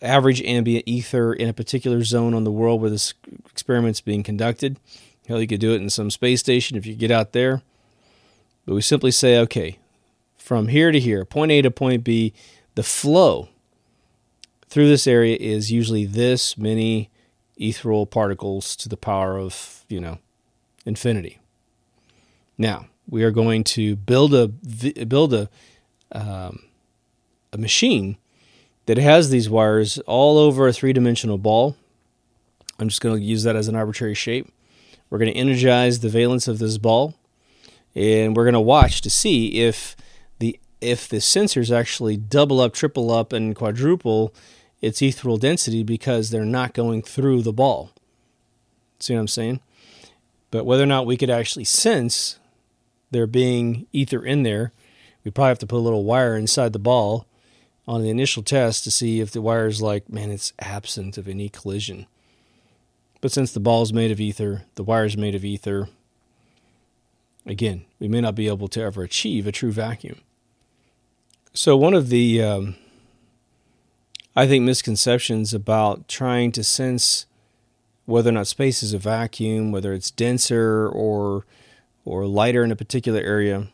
average ambient ether in a particular zone on the world where this experiment's being conducted. Hell, you could do it in some space station if you get out there. But we simply say, okay, from here to here, point A to point B, the flow through this area is usually this many ethereal particles to the power of, you know, infinity. Now, we are going to build a build a um, a machine that has these wires all over a three-dimensional ball. I'm just going to use that as an arbitrary shape. We're going to energize the valence of this ball, and we're going to watch to see if the if the sensors actually double up, triple up, and quadruple its ethereal density because they're not going through the ball. See what I'm saying? But whether or not we could actually sense there being ether in there, we probably have to put a little wire inside the ball on the initial test to see if the wire is like, man, it's absent of any collision. But since the ball is made of ether, the wire is made of ether, again, we may not be able to ever achieve a true vacuum. So one of the, um, I think, misconceptions about trying to sense whether or not space is a vacuum, whether it's denser or or lighter in a particular area,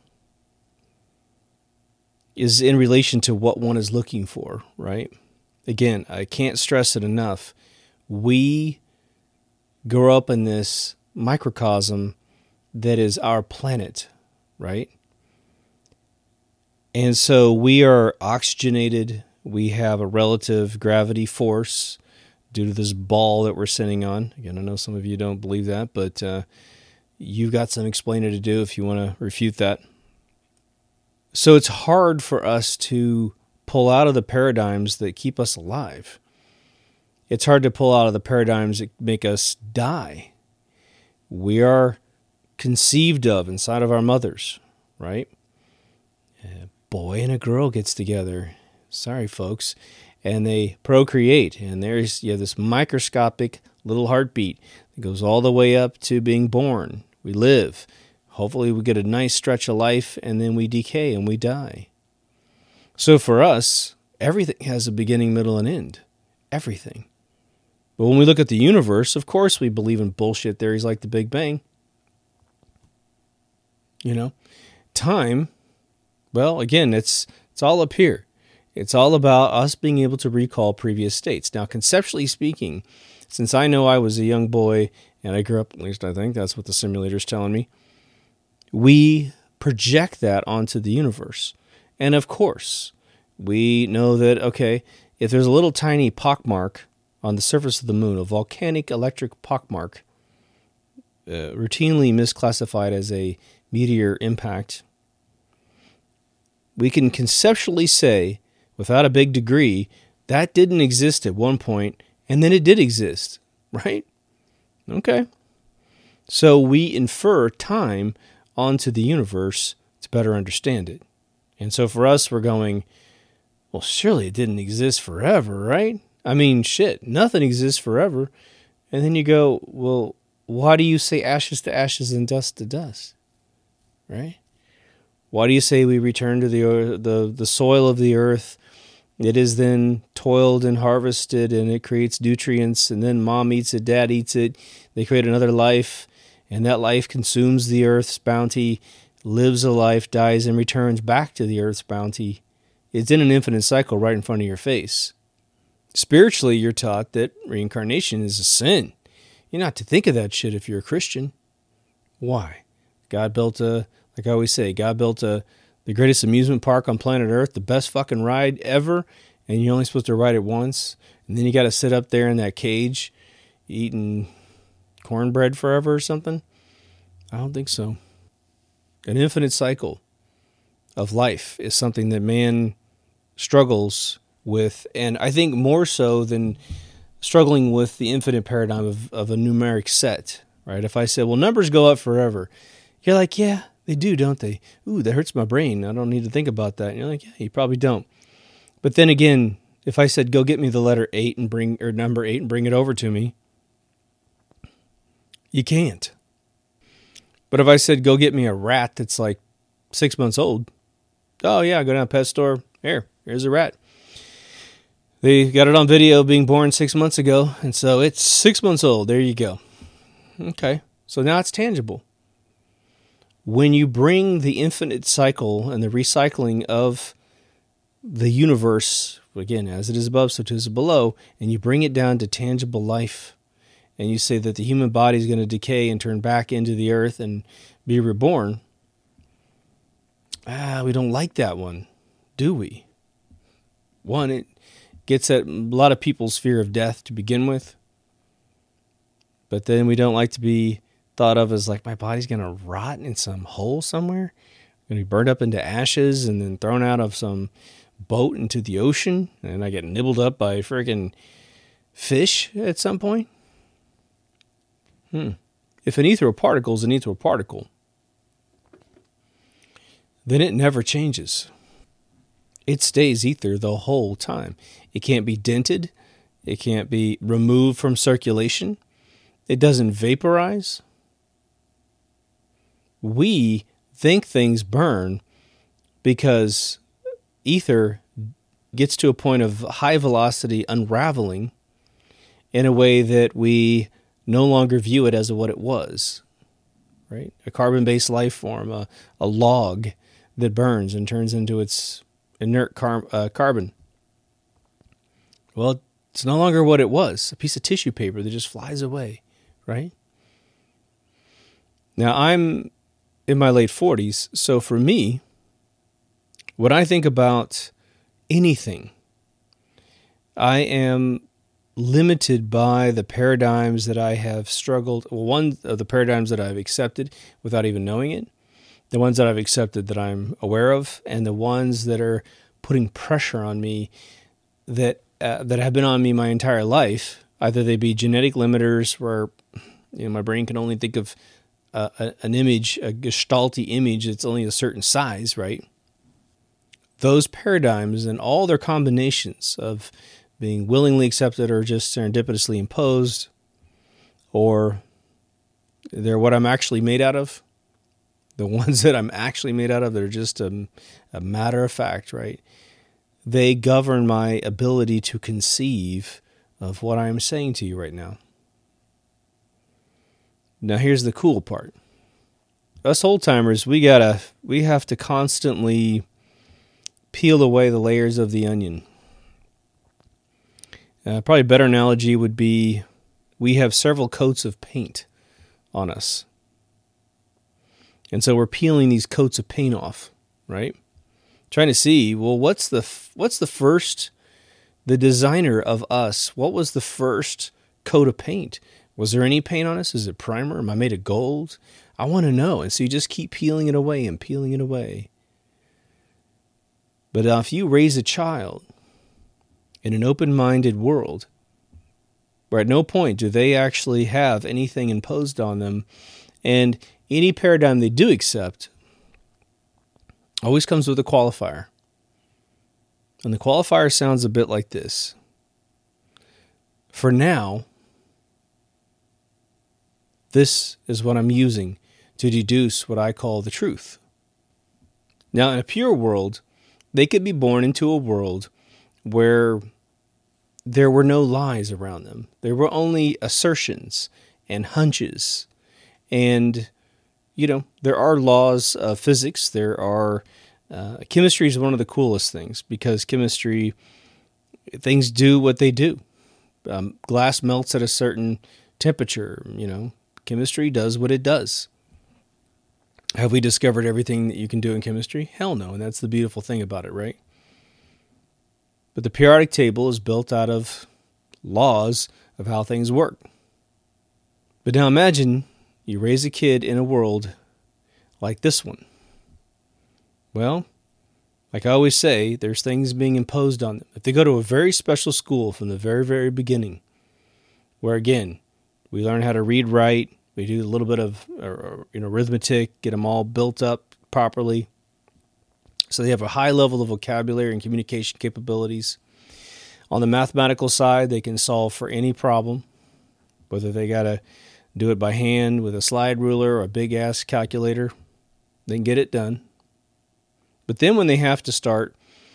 is in relation to what one is looking for, right? Again, I can't stress it enough. We grow up in this microcosm that is our planet, right? And so we are oxygenated. We have a relative gravity force due to this ball that we're sitting on. Again, I know some of you don't believe that, but uh, you've got some explaining to do if you want to refute that. So it's hard for us to pull out of the paradigms that keep us alive. It's hard to pull out of the paradigms that make us die. We are conceived of inside of our mothers, right? A boy and a girl gets together. Sorry, folks. And they procreate. And there's you have this microscopic little heartbeat that goes all the way up to being born. We live. Hopefully we get a nice stretch of life, and then we decay and we die. So for us, everything has a beginning, middle, and end. Everything. But when we look at the universe, of course we believe in bullshit theories like the Big Bang. You know, time, well, again, it's it's all up here. It's all about us being able to recall previous states. Now, conceptually speaking, since I know I was a young boy, and I grew up, at least I think, that's what the simulator's telling me, we project that onto the universe. And of course, we know that, okay, if there's a little tiny pockmark on the surface of the moon, a volcanic electric pockmark, uh, routinely misclassified as a meteor impact, we can conceptually say, without a big degree, that didn't exist at one point, and then it did exist, right? Okay. So we infer time onto the universe to better understand it. And so for us, we're going, well, surely it didn't exist forever, right? I mean, shit, nothing exists forever. And then you go, well, why do you say ashes to ashes and dust to dust, right? Why do you say we return to the the the soil of the earth? It is then toiled and harvested, and it creates nutrients, and then mom eats it, dad eats it. They create another life, and that life consumes the earth's bounty, lives a life, dies, and returns back to the earth's bounty. It's in an infinite cycle right in front of your face. Spiritually, you're taught that reincarnation is a sin. You're not to think of that shit if you're a Christian. Why? God built a, like I always say, God built a the greatest amusement park on planet Earth, the best fucking ride ever, and you're only supposed to ride it once, and then you got to sit up there in that cage eating cornbread forever or something? I don't think so. An infinite cycle of life is something that man struggles with, and I think more so than struggling with the infinite paradigm of, of a numeric set, right? If I said, well, numbers go up forever, you're like, yeah, they do, don't they? Ooh, that hurts my brain. I don't need to think about that. And you're like, yeah, you probably don't. But then again, if I said, go get me the letter eight and bring, or number eight and bring it over to me, you can't. But if I said, go get me a rat that's like six months old, oh yeah, go down to the pet store. Here, here's a rat. They got it on video being born six months ago, and so it's six months old. There you go. Okay, so now it's tangible. When you bring the infinite cycle and the recycling of the universe, again, as it is above, so it is below, and you bring it down to tangible life, and you say that the human body is going to decay and turn back into the earth and be reborn, ah, we don't like that one, do we? One, it gets at a lot of people's fear of death to begin with, but then we don't like to be thought of as like, my body's going to rot in some hole somewhere, going to be burned up into ashes and then thrown out of some boat into the ocean, and I get nibbled up by freaking fish at some point. Hmm. If an ethereal particle is an ethereal particle, then it never changes. It stays ether the whole time. It can't be dented. It can't be removed from circulation. It doesn't vaporize. We think things burn because ether gets to a point of high velocity unraveling in a way that we no longer view it as what it was, right? A carbon-based life form, a, a log that burns and turns into its inert car, uh, carbon. Well, it's no longer what it was, a piece of tissue paper that just flies away, right? Now, I'm in my late forties, so for me, when I think about anything, I am limited by the paradigms that I have struggled, well, one of the paradigms that I've accepted without even knowing it, the ones that I've accepted that I'm aware of, and the ones that are putting pressure on me that uh, that have been on me my entire life. Either they be genetic limiters where, you know, my brain can only think of uh, a, an image, a gestalty image that's only a certain size, right? Those paradigms and all their combinations of being willingly accepted or just serendipitously imposed, or they're what I'm actually made out of, the ones that I'm actually made out of that are just a, a matter of fact, right? They govern my ability to conceive of what I am saying to you right now. Now here's the cool part. Us old timers, we gotta, we have to constantly peel away the layers of the onion. Uh, probably a better analogy would be we have several coats of paint on us. And so we're peeling these coats of paint off, right? Trying to see, well, what's the what's the first, the designer of us, what was the first coat of paint? Was there any paint on us? Is it primer? Am I made of gold? I want to know. And so you just keep peeling it away and peeling it away. But uh, if you raise a child in an open-minded world, where at no point do they actually have anything imposed on them, and any paradigm they do accept always comes with a qualifier. And the qualifier sounds a bit like this. For now, this is what I'm using to deduce what I call the truth. Now, in a pure world, they could be born into a world where there were no lies around them. There were only assertions and hunches. And, you know, there are laws of physics. There are, uh, chemistry is one of the coolest things because chemistry, things do what they do. Um, glass melts at a certain temperature, you know. Chemistry does what it does. Have we discovered everything that you can do in chemistry? Hell no, and that's the beautiful thing about it, right? But the periodic table is built out of laws of how things work. But now imagine you raise a kid in a world like this one. Well, like I always say, there's things being imposed on them. If they go to a very special school from the very, very beginning, where again, we learn how to read, write, we do a little bit of uh, you know arithmetic, get them all built up properly, so they have a high level of vocabulary and communication capabilities. On the mathematical side, they can solve for any problem, whether they got to do it by hand with a slide ruler or a big-ass calculator, they can get it done. But then when they have to start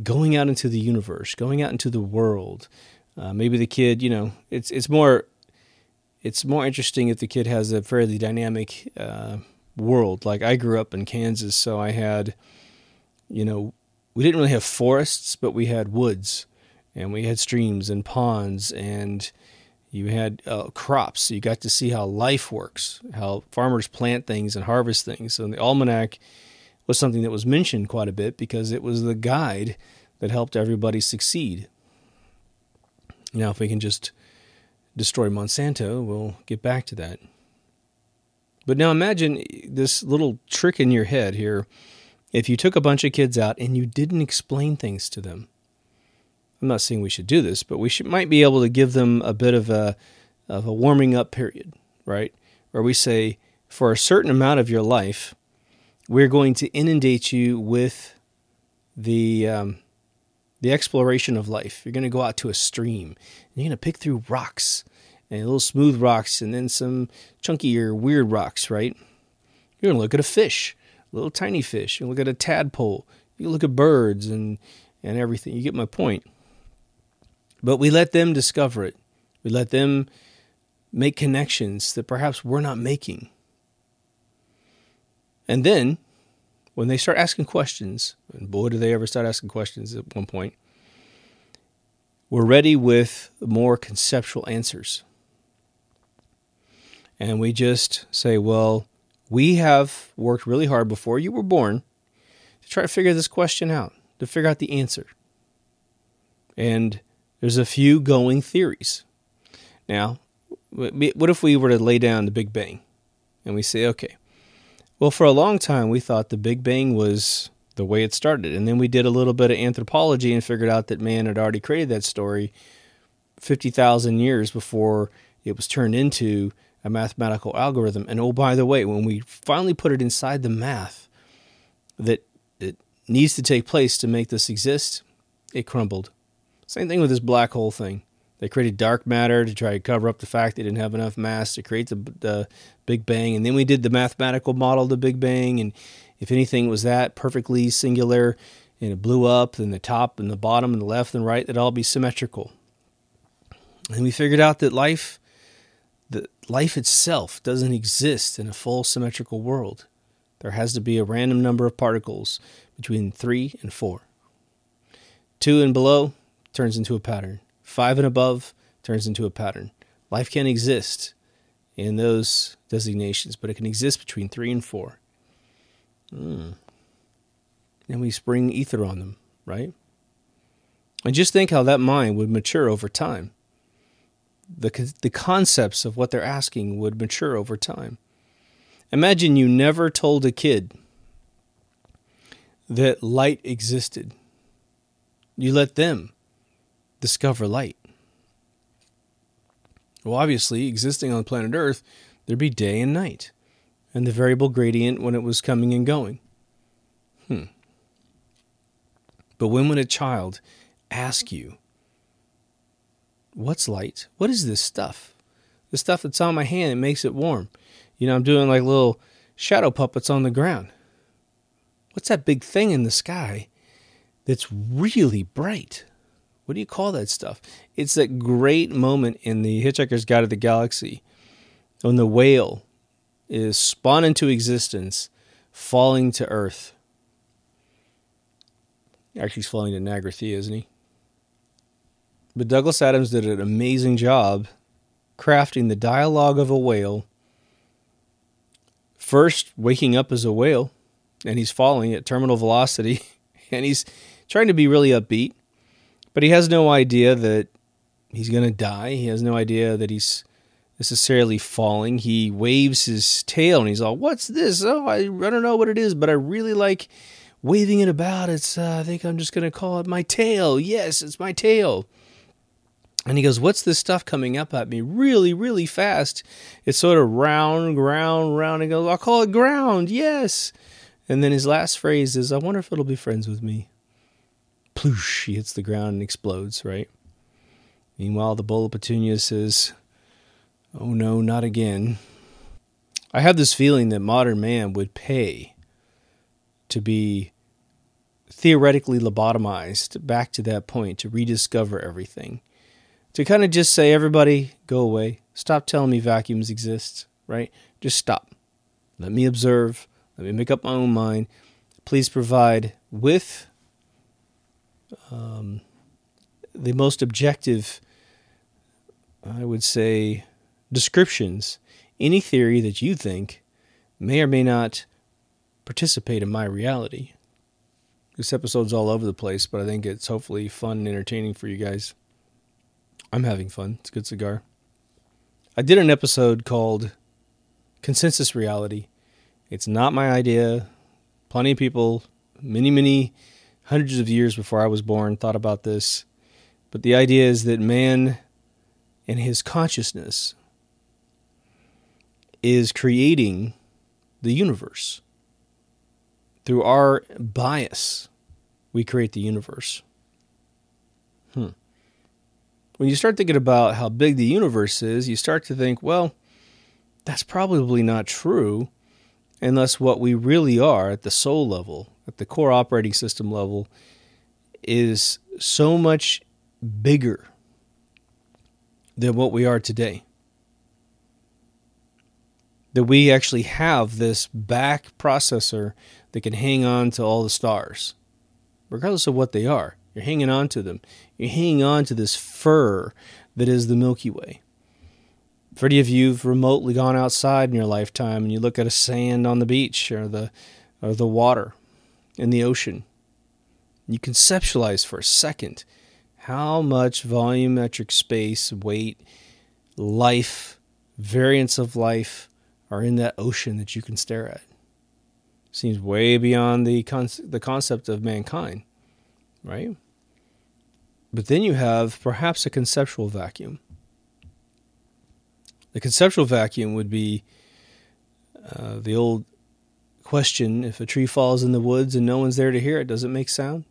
going out into the universe, going out into the world. Uh, maybe the kid, you know, it's it's more it's more interesting if the kid has a fairly dynamic uh, world. Like I grew up in Kansas, so I had, you know, we didn't really have forests, but we had woods, and we had streams and ponds, and you had uh, crops. So you got to see how life works, how farmers plant things and harvest things. So the almanac was something that was mentioned quite a bit because it was the guide that helped everybody succeed. Now, if we can just destroy Monsanto, we'll get back to that. But now imagine this little trick in your head here. If you took a bunch of kids out and you didn't explain things to them, I'm not saying we should do this, but we should, might be able to give them a bit of a of a warming up period, right? Where we say, for a certain amount of your life, we're going to inundate you with the um, the exploration of life. You're going to go out to a stream, and you're going to pick through rocks, and little smooth rocks, and then some chunkier, weird rocks, right? You're going to look at a fish, a little tiny fish. You look at a tadpole. You look at birds and, and everything. You get my point. But we let them discover it. We let them make connections that perhaps we're not making. And then, when they start asking questions, and boy, do they ever start asking questions at one point, we're ready with more conceptual answers. And we just say, well, we have worked really hard before you were born to try to figure this question out, to figure out the answer. And there's a few going theories. Now, what if we were to lay down the Big Bang? And we say, okay, well, for a long time, we thought the Big Bang was the way it started. And then we did a little bit of anthropology and figured out that man had already created that story fifty thousand years before it was turned into a mathematical algorithm. And oh, by the way, when we finally put it inside the math that it needs to take place to make this exist, it crumbled. Same thing with this black hole thing. They created dark matter to try to cover up the fact they didn't have enough mass to create the, the Big Bang. And then we did the mathematical model of the Big Bang. And if anything was that perfectly singular and it blew up, then the top and the bottom and the left and right, that'd all be symmetrical. And we figured out that life, that life itself doesn't exist in a full symmetrical world. There has to be a random number of particles between three and four. Two and below turns into a pattern. Five and above turns into a pattern. Life can't exist in those designations, but it can exist between three and four. Mm. And we spring ether on them, right? And just think how that mind would mature over time. The, the concepts of what they're asking would mature over time. Imagine you never told a kid that light existed. You let them discover light. Well, obviously, existing on planet Earth, there'd be day and night, and the variable gradient when it was coming and going. Hmm. But when would a child ask you, what's light? What is this stuff? The stuff that's on my hand, it makes it warm. You know, I'm doing like little shadow puppets on the ground. What's that big thing in the sky that's really bright? What do you call that stuff? It's that great moment in the Hitchhiker's Guide to the Galaxy when the whale is spawned into existence, falling to Earth. Actually, he's falling to Nagrathea, isn't he? But Douglas Adams did an amazing job crafting the dialogue of a whale. First, waking up as a whale, and he's falling at terminal velocity, and he's trying to be really upbeat. But he has no idea that he's going to die. He has no idea that he's necessarily falling. He waves his tail, and he's all, what's this? Oh, I, I don't know what it is, but I really like waving it about. It's uh, I think I'm just going to call it my tail. Yes, it's my tail. And he goes, what's this stuff coming up at me really, really fast? It's sort of round, round, round. And he goes, I'll call it ground. Yes. And then his last phrase is, I wonder if it'll be friends with me. Ploosh, he hits the ground and explodes, right? Meanwhile, the bowl of petunias says, oh no, not again. I have this feeling that modern man would pay to be theoretically lobotomized back to that point to rediscover everything. To kind of just say, everybody, go away. Stop telling me vacuums exist, right? Just stop. Let me observe. Let me make up my own mind. Please provide with um, the most objective, I would say, descriptions, any theory that you think may or may not participate in my reality. This episode's all over the place, but I think it's hopefully fun and entertaining for you guys. I'm having fun. It's a good cigar. I did an episode called Consensus Reality. It's not my idea. Plenty of people, many, many hundreds of years before I was born, thought about this. But the idea is that man and his consciousness is creating the universe. Through our bias, we create the universe. Hmm. When you start thinking about how big the universe is, you start to think, well, that's probably not true unless what we really are at the soul level, at the core operating system level, is so much bigger than what we are today. That we actually have this back processor that can hang on to all the stars, regardless of what they are. You're hanging on to them. You're hanging on to this fur that is the Milky Way. For any of you who've remotely gone outside in your lifetime and you look at a sand on the beach or the or the water in the ocean, you conceptualize for a second how much volumetric space, weight, life, variants of life are in that ocean that you can stare at. Seems way beyond the con- the concept of mankind, right? But then you have perhaps a conceptual vacuum. The conceptual vacuum would be uh, the old question, if a tree falls in the woods and no one's there to hear it, does it make sound?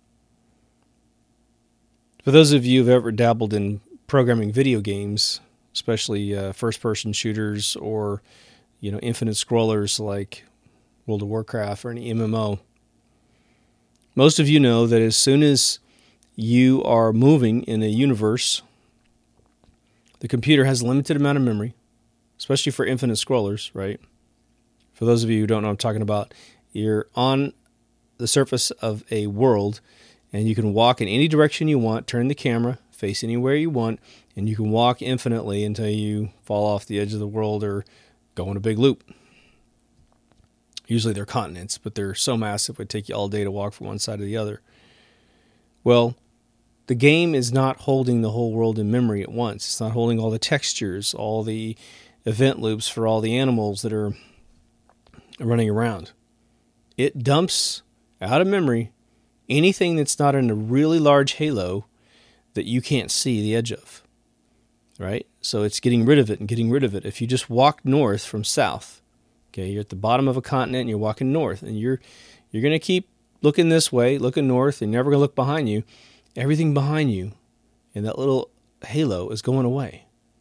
For those of you who've ever dabbled in programming video games, especially uh, first-person shooters or, you know, infinite scrollers like World of Warcraft or any M M O, most of you know that as soon as you are moving in a universe, the computer has a limited amount of memory, especially for infinite scrollers, right? For those of you who don't know what I'm talking about, you're on the surface of a world, and you can walk in any direction you want, turn the camera, face anywhere you want, and you can walk infinitely until you fall off the edge of the world or go in a big loop. Usually they're continents, but they're so massive it would take you all day to walk from one side to the other. Well, the game is not holding the whole world in memory at once. It's not holding all the textures, all the event loops for all the animals that are running around. It dumps out of memory anything that's not in a really large halo that you can't see the edge of, right? So it's getting rid of it and getting rid of it. If you just walk north from south, okay, you're at the bottom of a continent and you're walking north, and you're you're going to keep looking this way, looking north, and you're never going to look behind you. Everything behind you in that little halo is going away.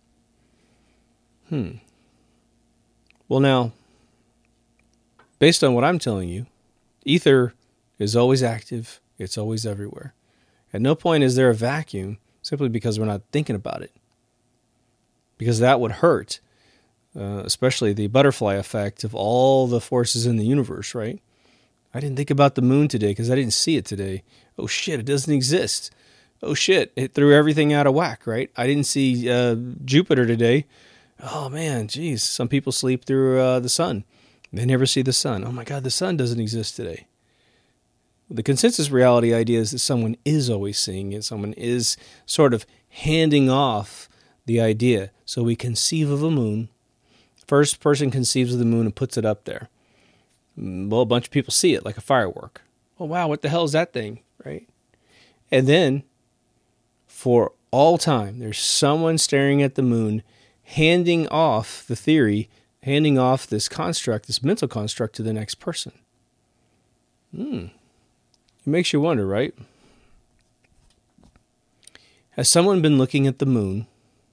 Hmm. Well, now, based on what I'm telling you, ether is always active. It's always everywhere. At no point is there a vacuum simply because we're not thinking about it. Because that would hurt, uh, especially the butterfly effect of all the forces in the universe, right? I didn't think about the moon today because I didn't see it today. Oh shit, it doesn't exist. Oh shit, it threw everything out of whack, right? I didn't see uh, Jupiter today. Oh man, geez, some people sleep through uh, the sun. They never see the sun. Oh my God, the sun doesn't exist today. The consensus reality idea is that someone is always seeing it. Someone is sort of handing off the idea. So we conceive of a moon. First person conceives of the moon and puts it up there. Well, a bunch of people see it like a firework. Oh, wow, what the hell is that thing, right? And then, for all time, there's someone staring at the moon, handing off the theory, handing off this construct, this mental construct to the next person. Hmm. It makes you wonder, right? Has someone been looking at the moon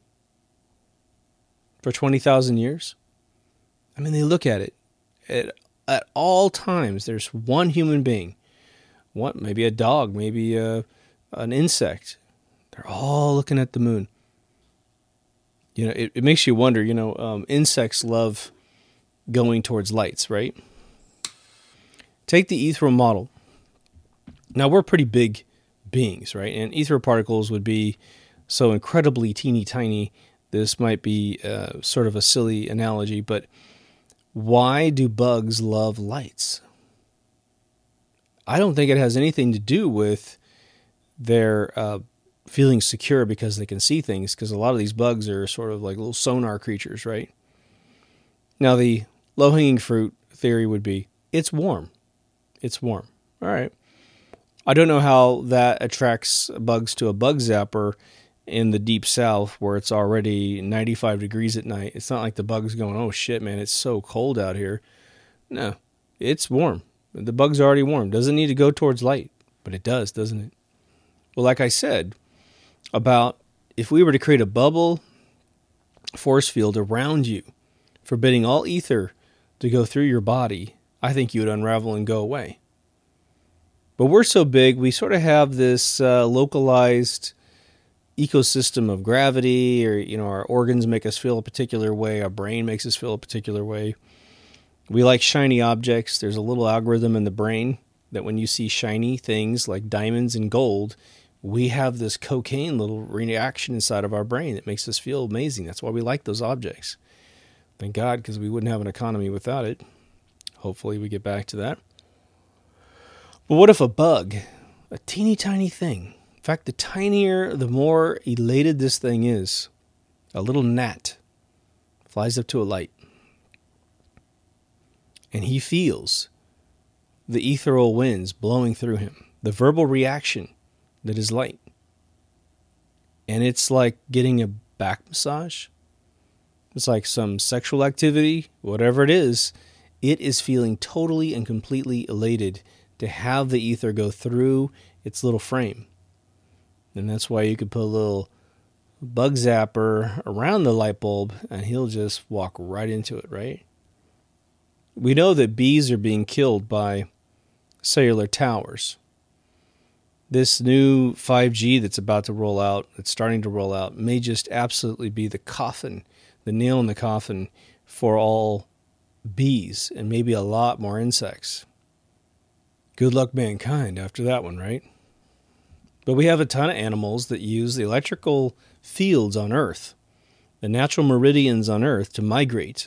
for twenty thousand years? I mean, they look at it at At all times, there's one human being, What? Maybe a dog, maybe a, an insect. They're all looking at the moon. You know, it, it makes you wonder, you know, um, insects love going towards lights, right? Take the ethereal model. Now, we're pretty big beings, right? And ethereal particles would be so incredibly teeny tiny. This might be uh, sort of a silly analogy, but why do bugs love lights? I don't think it has anything to do with their uh, feeling secure because they can see things, because a lot of these bugs are sort of like little sonar creatures, right? Now, the low-hanging fruit theory would be, it's warm. It's warm. All right. I don't know how that attracts bugs to a bug zapper in the deep south where it's already ninety-five degrees at night. It's not like the bug's going, oh shit, man, it's so cold out here. No, it's warm. The bug's already warm. Doesn't need to go towards light, but it does, doesn't it? Well, like I said, about if we were to create a bubble force field around you, forbidding all ether to go through your body, I think you would unravel and go away. But we're so big, we sort of have this uh, localized ecosystem of gravity, or, you know, our organs make us feel a particular way, our brain makes us feel a particular way. We like shiny objects. There's a little algorithm in the brain that when you see shiny things like diamonds and gold, we have this cocaine little reaction inside of our brain that makes us feel amazing. That's why we like those objects. Thank God, because we wouldn't have an economy without it. Hopefully we get back to that. But what if a bug, a teeny tiny thing, in fact, the tinier, the more elated this thing is, a little gnat flies up to a light, and he feels the ethereal winds blowing through him, the verbal reaction that is light. And it's like getting a back massage. It's like some sexual activity, whatever it is. It is feeling totally and completely elated to have the ether go through its little frame. And that's why you could put a little bug zapper around the light bulb and he'll just walk right into it, right? We know that bees are being killed by cellular towers. This new five G that's about to roll out, that's starting to roll out, may just absolutely be the coffin, the nail in the coffin for all bees and maybe a lot more insects. Good luck mankind after that one, right? But we have a ton of animals that use the electrical fields on Earth, the natural meridians on Earth, to migrate.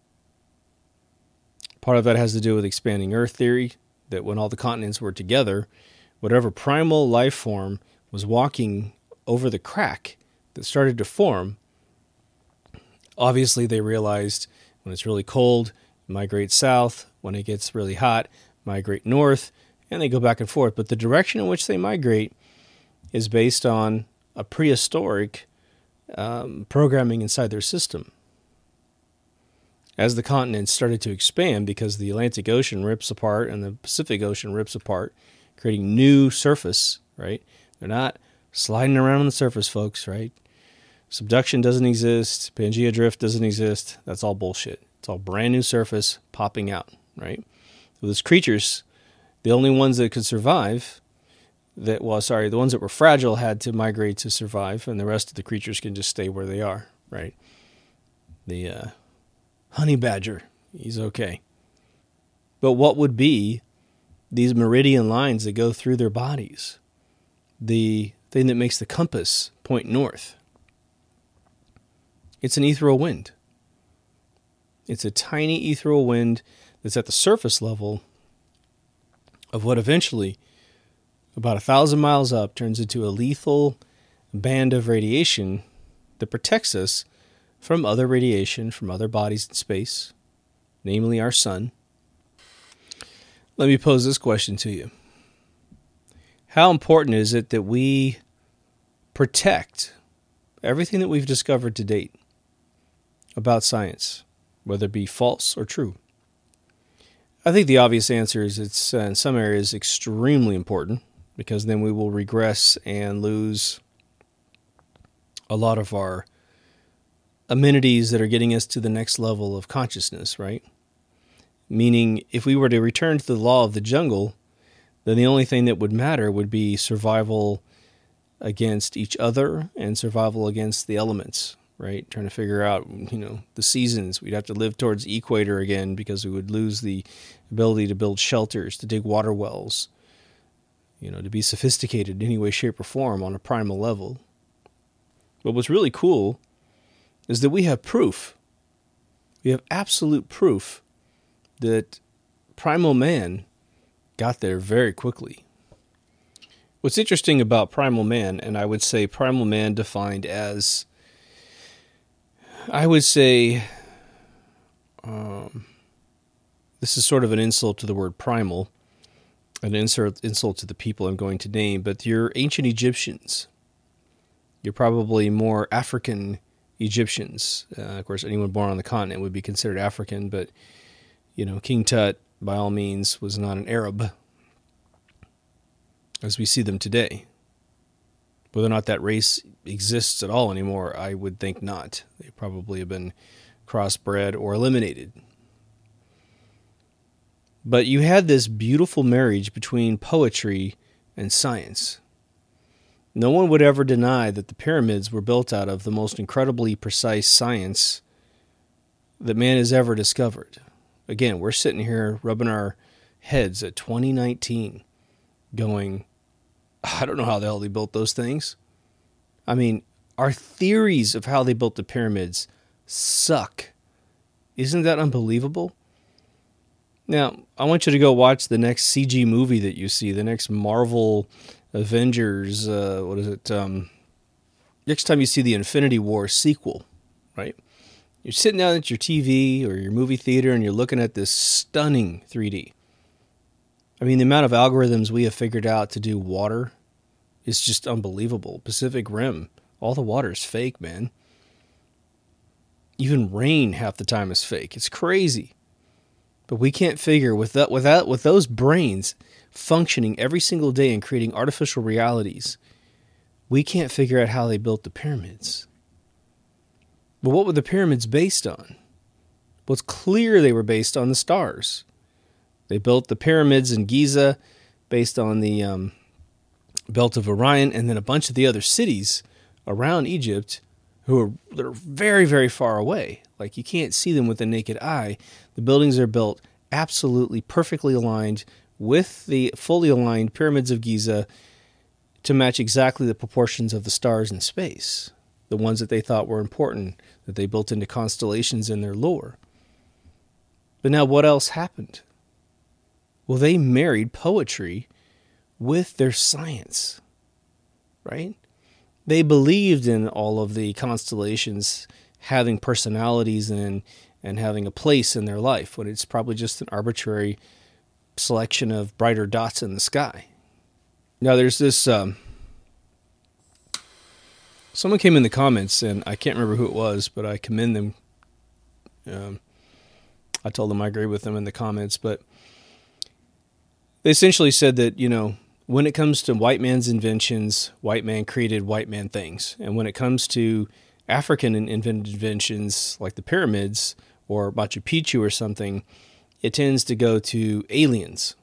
Part of that has to do with expanding Earth theory, that when all the continents were together, whatever primal life form was walking over the crack that started to form, obviously they realized when it's really cold, migrate south. When it gets really hot, migrate north, and they go back and forth. But the direction in which they migrate is based on a prehistoric um, programming inside their system. As the continents started to expand, because the Atlantic Ocean rips apart and the Pacific Ocean rips apart, creating new surface, right? They're not sliding around on the surface, folks, right? Subduction doesn't exist. Pangea drift doesn't exist. That's all bullshit. It's all brand new surface popping out, right? So those creatures, the only ones that could survive, that well, sorry, the ones that were fragile had to migrate to survive, and the rest of the creatures can just stay where they are, right? The uh, honey badger, he's okay. But what would be these meridian lines that go through their bodies? The thing that makes the compass point north. It's an ethereal wind. It's a tiny ethereal wind that's at the surface level of what eventually, about a thousand miles up, turns into a lethal band of radiation that protects us from other radiation from other bodies in space, namely our sun. Let me pose this question to you. How important is it that we protect everything that we've discovered to date about science, whether it be false or true? I think the obvious answer is it's uh, in some areas extremely important, because then we will regress and lose a lot of our amenities that are getting us to the next level of consciousness, right? Meaning, if we were to return to the law of the jungle, then the only thing that would matter would be survival against each other and survival against the elements, right? Trying to figure out, you know, the seasons. We'd have to live towards the equator again because we would lose the ability to build shelters, to dig water wells, you know, to be sophisticated in any way, shape, or form on a primal level. But what's really cool is that we have proof. We have absolute proof that primal man got there very quickly. What's interesting about primal man, and I would say primal man defined as, I would say, um, this is sort of an insult to the word primal, an insult, insult to the people I'm going to name, but your ancient Egyptians, you're probably more African Egyptians. Uh, of course, anyone born on the continent would be considered African, but, you know, King Tut, by all means, was not an Arab, as we see them today. Whether or not that race exists at all anymore, I would think not. They probably have been crossbred or eliminated. But you had this beautiful marriage between poetry and science. No one would ever deny that the pyramids were built out of the most incredibly precise science that man has ever discovered. Again, we're sitting here rubbing our heads at twenty nineteen going, I don't know how the hell they built those things. I mean, our theories of how they built the pyramids suck. Isn't that unbelievable? Now, I want you to go watch the next C G movie that you see, the next Marvel Avengers, uh, what is it? Um, next time you see the Infinity War sequel, right? You're sitting down at your T V or your movie theater and you're looking at this stunning three D. I mean, the amount of algorithms we have figured out to do water is just unbelievable. Pacific Rim, all the water is fake, man. Even rain half the time is fake. It's crazy. But we can't figure, with that, without, with those brains functioning every single day and creating artificial realities, we can't figure out how they built the pyramids. But what were the pyramids based on? Well, it's clear they were based on the stars. They built the pyramids in Giza based on the um, Belt of Orion, and then a bunch of the other cities around Egypt who are, that are very, very far away. Like, you can't see them with the naked eye. The buildings are built absolutely perfectly aligned with the fully aligned pyramids of Giza to match exactly the proportions of the stars in space, the ones that they thought were important, that they built into constellations in their lore. But now what else happened? Well, they married poetry with their science, right? They believed in all of the constellations having personalities and and having a place in their life, when it's probably just an arbitrary selection of brighter dots in the sky. Now, there's this... Um, someone came in the comments, and I can't remember who it was, but I commend them. Um, I told them I agree with them in the comments, but they essentially said that, you know, when it comes to white man's inventions, white man created white man things. And when it comes to African inventions like the pyramids or Machu Picchu or something, it tends to go to aliens.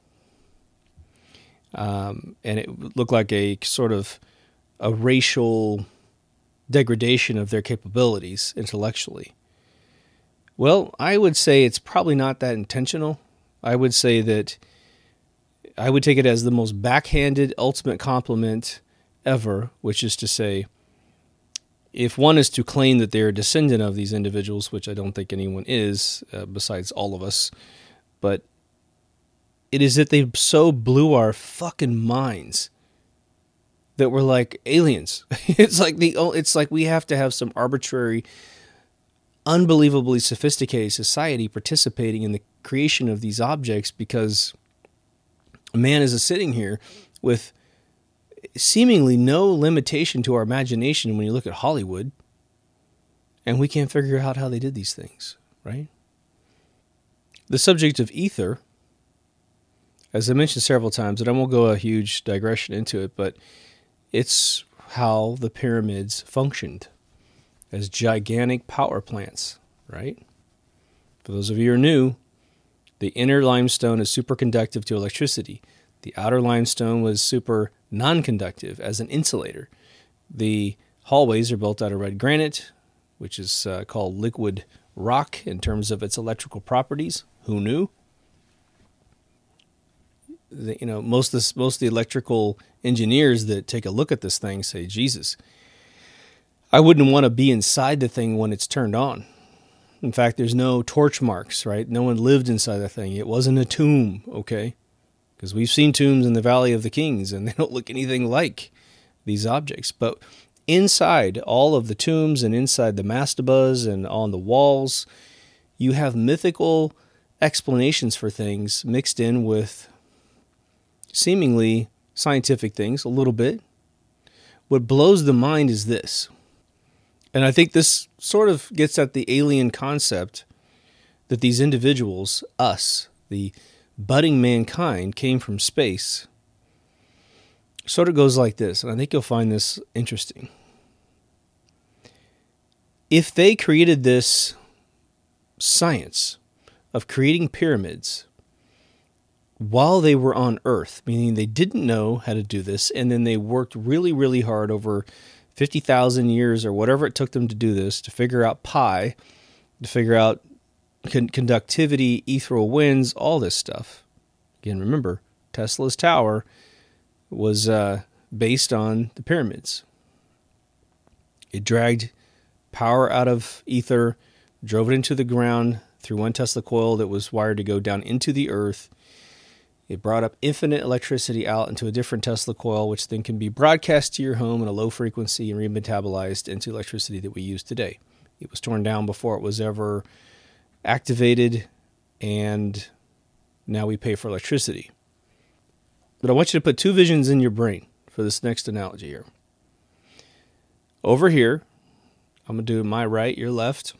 Um, and it looked like a sort of a racial degradation of their capabilities intellectually. Well, I would say it's probably not that intentional. I would say that I would take it as the most backhanded ultimate compliment ever, which is to say, if one is to claim that they're a descendant of these individuals, which I don't think anyone is, uh, besides all of us, but it is that they so blew our fucking minds that we're like aliens. It's like the it's like we have to have some arbitrary, unbelievably sophisticated society participating in the creation of these objects because man is sitting here with seemingly no limitation to our imagination when you look at Hollywood, and we can't figure out how they did these things, right? The subject of ether, as I mentioned several times, and I won't go a huge digression into it, but it's how the pyramids functioned as gigantic power plants, right? For those of you who are new, the inner limestone is superconductive to electricity. The outer limestone was super non-conductive as an insulator. The hallways are built out of red granite, which is uh, called liquid rock in terms of its electrical properties. Who knew? The, you know, most of the, most of the electrical engineers that take a look at this thing say, Jesus, I wouldn't want to be inside the thing when it's turned on. In fact, there's no torch marks, right? No one lived inside the thing. It wasn't a tomb, okay? Because we've seen tombs in the Valley of the Kings, and they don't look anything like these objects. But inside all of the tombs and inside the mastabas and on the walls, you have mythical explanations for things mixed in with seemingly scientific things a little bit. What blows the mind is this. And I think this sort of gets at the alien concept that these individuals, us, the budding mankind, came from space. Sort of goes like this, and I think you'll find this interesting. If they created this science of creating pyramids while they were on Earth, meaning they didn't know how to do this, and then they worked really, really hard over fifty thousand years or whatever it took them to do this, to figure out pi, to figure out con- conductivity, ethereal winds, all this stuff. Again, remember, Tesla's tower was uh, based on the pyramids. It dragged power out of ether, drove it into the ground through one Tesla coil that was wired to go down into the earth. It brought up infinite electricity out into a different Tesla coil, which then can be broadcast to your home in a low frequency and remetabolized into electricity that we use today. It was torn down before it was ever activated, and now we pay for electricity. But I want you to put two visions in your brain for this next analogy here. Over here, I'm going to do my right, your left.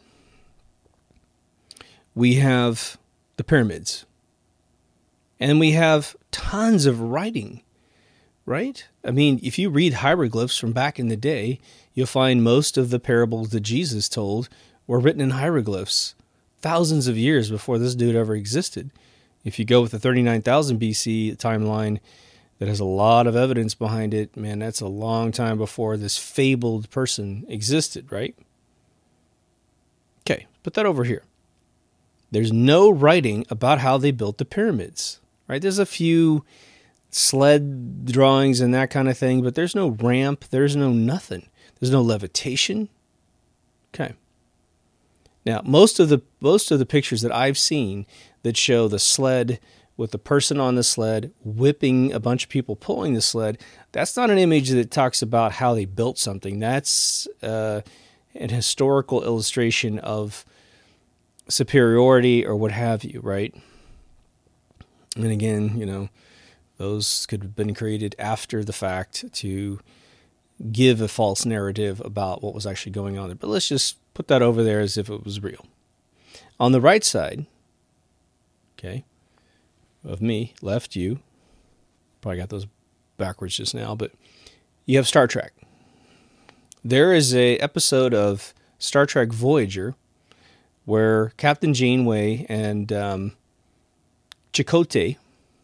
We have the pyramids. And we have tons of writing, right? I mean, if you read hieroglyphs from back in the day, you'll find most of the parables that Jesus told were written in hieroglyphs thousands of years before this dude ever existed. If you go with the thirty-nine thousand B C timeline that has a lot of evidence behind it, man, that's a long time before this fabled person existed, right? Okay, put that over here. There's no writing about how they built the pyramids. Right, there's a few sled drawings and that kind of thing, but there's no ramp, there's no nothing. There's no levitation. Okay. Now, most of the most of the pictures that I've seen that show the sled with the person on the sled whipping a bunch of people pulling the sled, that's not an image that talks about how they built something. That's uh, an historical illustration of superiority or what have you, right? And again, you know, those could have been created after the fact to give a false narrative about what was actually going on there. But let's just put that over there as if it was real. On the right side, okay, of me, left you, probably got those backwards just now, but you have Star Trek. There is a episode of Star Trek Voyager where Captain Janeway and um, Chakotay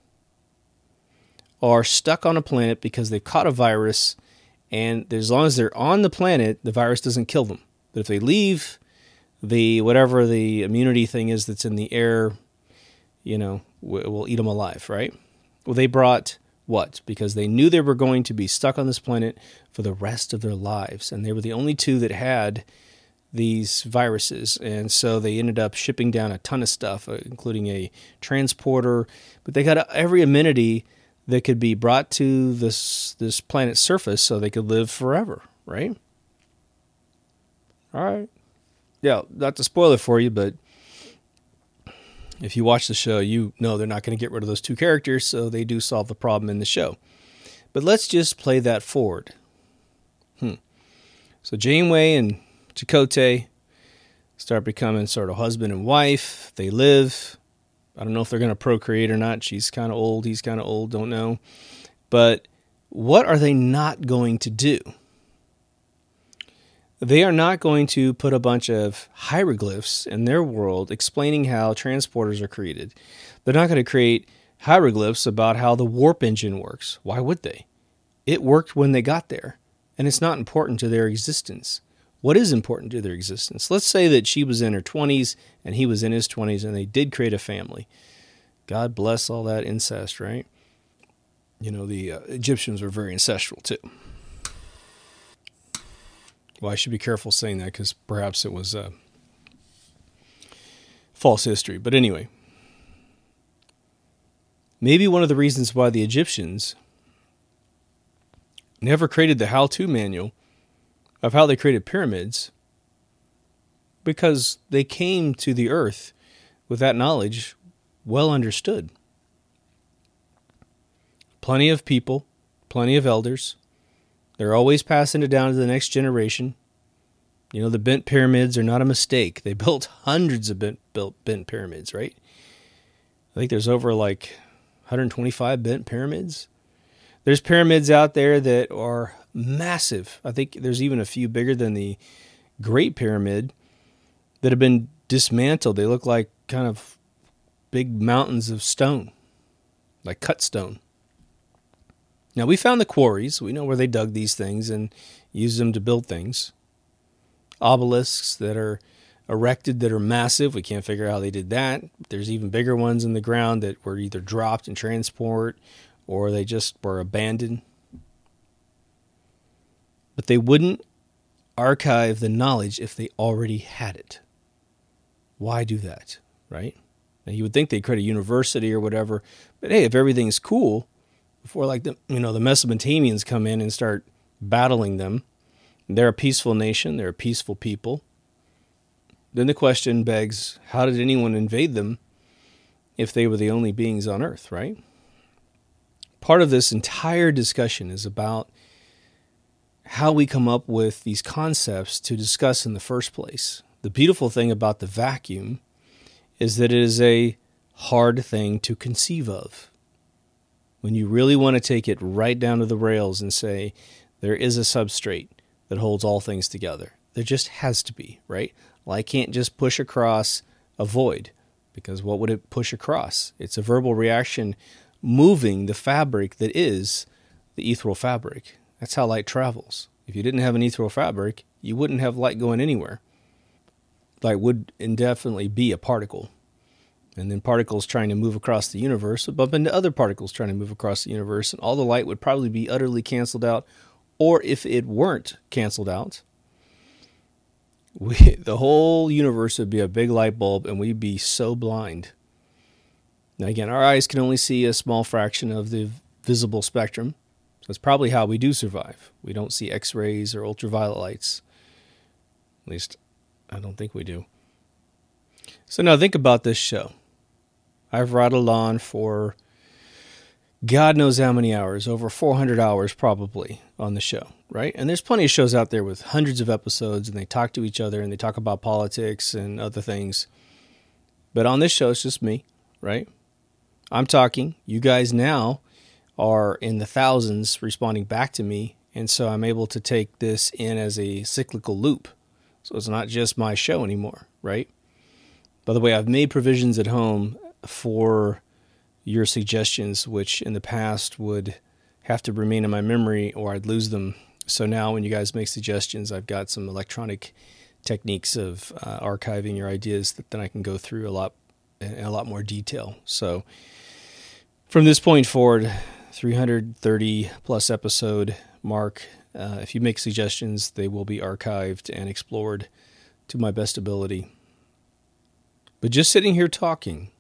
are stuck on a planet because they've caught a virus, and as long as they're on the planet, the virus doesn't kill them. But if they leave, the whatever the immunity thing is that's in the air, you know, will eat them alive, right? Well, they brought what? Because they knew they were going to be stuck on this planet for the rest of their lives, and they were the only two that had these viruses, and so they ended up shipping down a ton of stuff, uh, including a transporter, but they got every amenity that could be brought to this this planet's surface so they could live forever, right? All right. Yeah, not to spoil it for you, but if you watch the show, you know they're not going to get rid of those two characters, so they do solve the problem in the show. But let's just play that forward. Hmm. So Janeway and Chakotay start becoming sort of husband and wife. They live. I don't know if they're going to procreate or not. She's kind of old. He's kind of old. Don't know. But what are they not going to do? They are not going to put a bunch of hieroglyphs in their world explaining how transporters are created. They're not going to create hieroglyphs about how the warp engine works. Why would they? It worked when they got there, and it's not important to their existence. What is important to their existence? Let's say that she was in her twenties and he was in his twenties and they did create a family. God bless all that incest, right? You know, the uh, Egyptians were very ancestral too. Well, I should be careful saying that because perhaps it was uh, false history. But anyway, maybe one of the reasons why the Egyptians never created the how-to manual of how they created pyramids, because they came to the earth with that knowledge well understood. Plenty of people, plenty of elders. They're always passing it down to the next generation. You know, the bent pyramids are not a mistake. They built hundreds of bent, built, bent pyramids, right? I think there's over like one hundred twenty-five bent pyramids. There's pyramids out there that are massive. I think there's even a few bigger than the Great Pyramid that have been dismantled. They look like kind of big mountains of stone, like cut stone. Now, we found the quarries. We know where they dug these things and used them to build things. Obelisks that are erected that are massive. We can't figure out how they did that. There's even bigger ones in the ground that were either dropped in transport or they just were abandoned. But they wouldn't archive the knowledge if they already had it. Why do that, right? Now, you would think they'd create a university or whatever, but hey, if everything's cool, before like the you know the Mesopotamians come in and start battling them, they're a peaceful nation, they're a peaceful people. Then the question begs, how did anyone invade them if they were the only beings on earth, right? Part of this entire discussion is about how we come up with these concepts to discuss in the first place. The beautiful thing about the vacuum is that it is a hard thing to conceive of. When you really want to take it right down to the rails and say, there is a substrate that holds all things together. There just has to be, right? Well, I can't just push across a void, because what would it push across? It's a verbal reaction moving the fabric that is the ethereal fabric. That's how light travels. If you didn't have an ethereal fabric, you wouldn't have light going anywhere. Light would indefinitely be a particle. And then particles trying to move across the universe would bump into other particles trying to move across the universe, and all the light would probably be utterly canceled out. Or if it weren't canceled out, we, the whole universe would be a big light bulb, and we'd be so blind. Now again, our eyes can only see a small fraction of the visible spectrum. So that's probably how we do survive. We don't see X-rays or ultraviolet lights. At least, I don't think we do. So now think about this show. I've rattled on for God knows how many hours, over four hundred hours probably on the show, right? And there's plenty of shows out there with hundreds of episodes, and they talk to each other, and they talk about politics and other things. But on this show, it's just me, right? I'm talking. You guys now are in the thousands responding back to me, and so I'm able to take this in as a cyclical loop. So it's not just my show anymore, right? By the way, I've made provisions at home for your suggestions, which in the past would have to remain in my memory or I'd lose them. So now when you guys make suggestions, I've got some electronic techniques of uh, archiving your ideas that then I can go through a lot in a lot more detail. So from this point forward, three hundred thirty plus episode mark, uh, if you make suggestions, they will be archived and explored to my best ability. But just sitting here talking,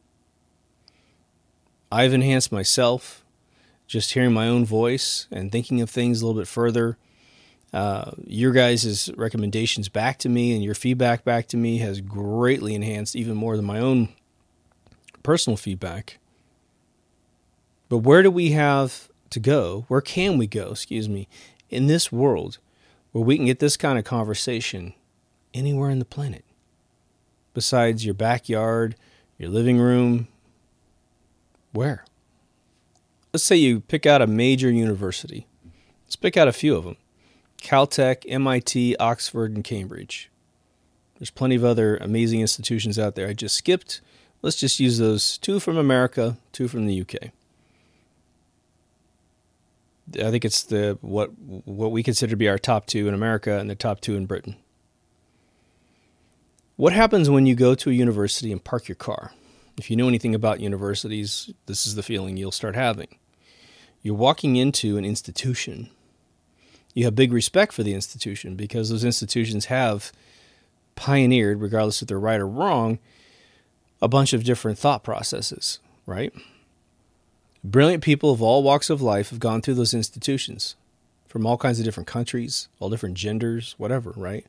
I've enhanced myself, just hearing my own voice and thinking of things a little bit further. Uh, your guys' recommendations back to me and your feedback back to me has greatly enhanced even more than my own personal feedback. But where do we have to go? Where can we go, excuse me, in this world where we can get this kind of conversation anywhere on the planet? Besides your backyard, your living room, where? Let's say you pick out a major university. Let's pick out a few of them. Caltech, M I T, Oxford, and Cambridge. There's plenty of other amazing institutions out there. I just skipped Let's just use those two from America, two from the U K. I think it's the what what we consider to be our top two in America and the top two in Britain. What happens when you go to a university and park your car? If you know anything about universities, this is the feeling you'll start having. You're walking into an institution. You have big respect for the institution because those institutions have pioneered, regardless if they're right or wrong, a bunch of different thought processes, right? Brilliant people of all walks of life have gone through those institutions from all kinds of different countries, all different genders, whatever, right?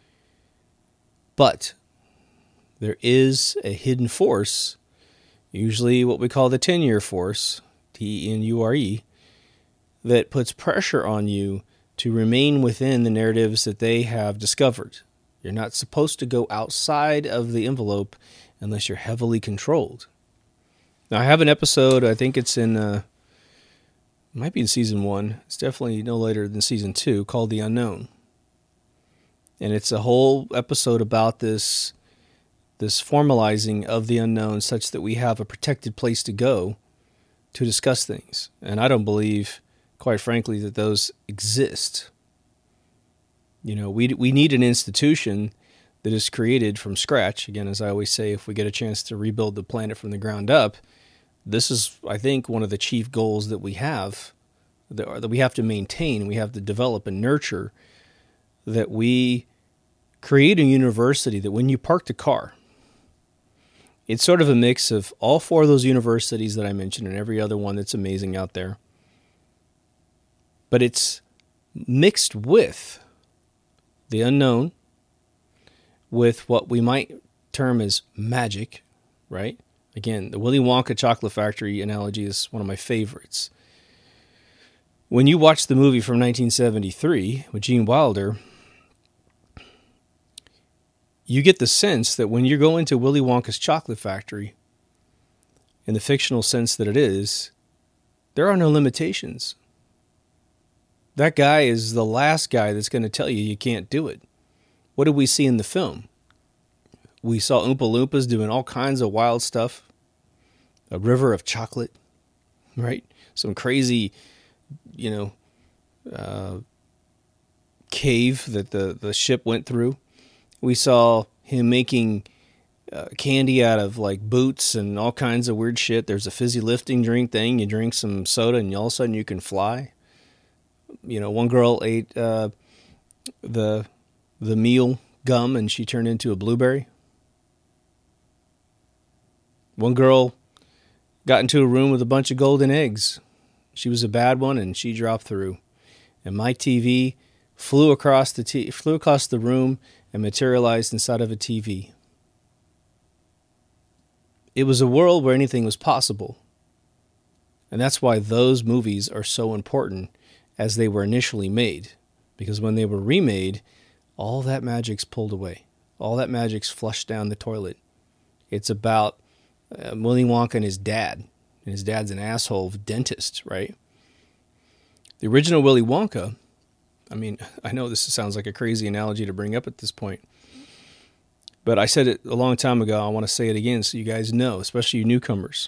But there is a hidden force, usually what we call the ten-year force, T E N U R E, that puts pressure on you to remain within the narratives that they have discovered. You're not supposed to go outside of the envelope unless you're heavily controlled. Now, I have an episode, I think it's in, uh, it might be in season one. It's definitely no later than season two, called The Unknown. And it's a whole episode about this, this formalizing of the unknown such that we have a protected place to go to discuss things. And I don't believe, quite frankly, that those exist. You know, we we need an institution that is created from scratch. Again, as I always say, if we get a chance to rebuild the planet from the ground up, this is, I think, one of the chief goals that we have, that, that we have to maintain, we have to develop and nurture, that we create a university that when you park the car, it's sort of a mix of all four of those universities that I mentioned and every other one that's amazing out there. But it's mixed with the unknown, with what we might term as magic, right? Again, the Willy Wonka chocolate factory analogy is one of my favorites. When you watch the movie from nineteen seventy-three with Gene Wilder, you get the sense that when you go into Willy Wonka's chocolate factory, in the fictional sense that it is, there are no limitations. That guy is the last guy that's going to tell you you can't do it. What did we see in the film? We saw Oompa Loompas doing all kinds of wild stuff. A river of chocolate, right? Some crazy, you know, uh, cave that the, the ship went through. We saw him making uh, candy out of like boots and all kinds of weird shit. There's a fizzy lifting drink thing. You drink some soda and all of a sudden you can fly. You know, one girl ate uh, the the meal gum and she turned into a blueberry. One girl got into a room with a bunch of golden eggs. She was a bad one and she dropped through. And my T V flew across the t- flew across the room and materialized inside of a T V. It was a world where anything was possible. And that's why those movies are so important as they were initially made. Because when they were remade, all that magic's pulled away. All that magic's flushed down the toilet. It's about uh, Willy Wonka and his dad. And his dad's an asshole dentist, right? The original Willy Wonka, I mean, I know this sounds like a crazy analogy to bring up at this point, but I said it a long time ago. I want to say it again so you guys know, especially you newcomers.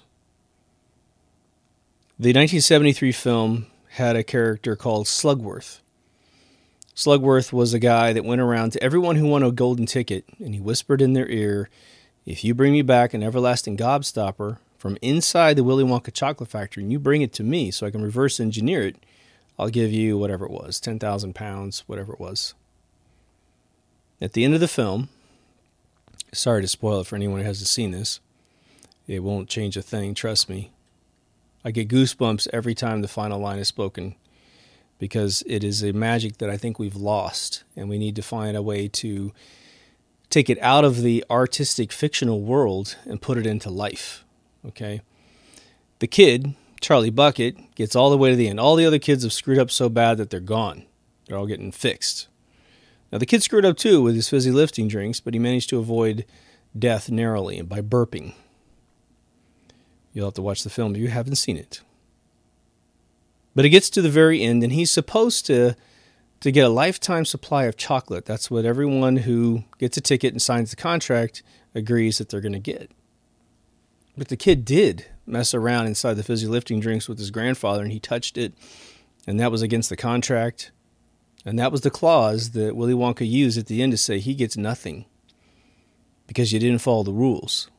The nineteen seventy-three film had a character called Slugworth. Slugworth was a guy that went around to everyone who won a golden ticket, and he whispered in their ear, if you bring me back an everlasting gobstopper from inside the Willy Wonka chocolate factory, and you bring it to me so I can reverse engineer it, I'll give you whatever it was, ten thousand pounds, whatever it was. At the end of the film, sorry to spoil it for anyone who hasn't seen this, it won't change a thing, trust me. I get goosebumps every time the final line is spoken because it is a magic that I think we've lost, and we need to find a way to take it out of the artistic fictional world and put it into life, okay? The kid, Charlie Bucket, gets all the way to the end. All the other kids have screwed up so bad that they're gone. They're all getting fixed. Now, the kid screwed up too with his fizzy lifting drinks, but he managed to avoid death narrowly by burping. You'll have to watch the film if you haven't seen it. But it gets to the very end, and he's supposed to, to get a lifetime supply of chocolate. That's what everyone who gets a ticket and signs the contract agrees that they're going to get. But the kid did mess around inside the fizzy lifting drinks with his grandfather, and he touched it, and that was against the contract. And that was the clause that Willy Wonka used at the end to say he gets nothing because you didn't follow the rules.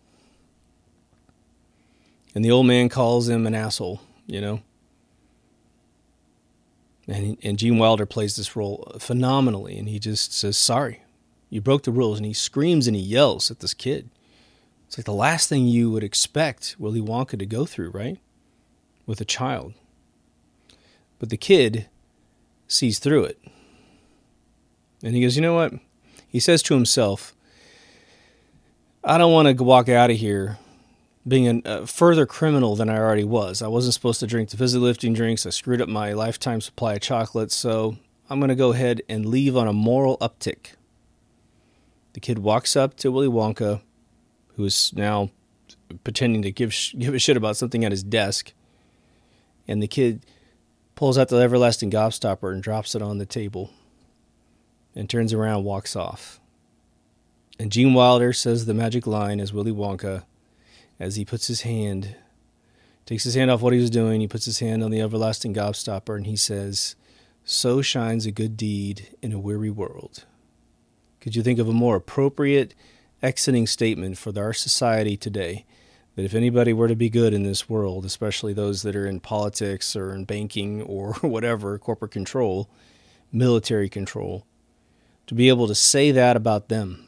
And the old man calls him an asshole, you know. And and Gene Wilder plays this role phenomenally, and he just says, sorry, you broke the rules. And he screams and he yells at this kid. It's like the last thing you would expect Willy Wonka to go through, right? With a child. But the kid sees through it. And he goes, you know what? He says to himself, I don't want to walk out of here being a further criminal than I already was. I wasn't supposed to drink the fizzy lifting drinks. I screwed up my lifetime supply of chocolates. So I'm going to go ahead and leave on a moral uptick. The kid walks up to Willy Wonka, who is now pretending to give give a shit about something at his desk. And the kid pulls out the everlasting gobstopper and drops it on the table. And turns around and walks off. And Gene Wilder says the magic line as Willy Wonka, as he puts his hand, takes his hand off what he was doing, he puts his hand on the everlasting gobstopper, and he says, so shines a good deed in a weary world. Could you think of a more appropriate exiting statement for our society today, that if anybody were to be good in this world, especially those that are in politics or in banking or whatever, corporate control, military control, to be able to say that about them?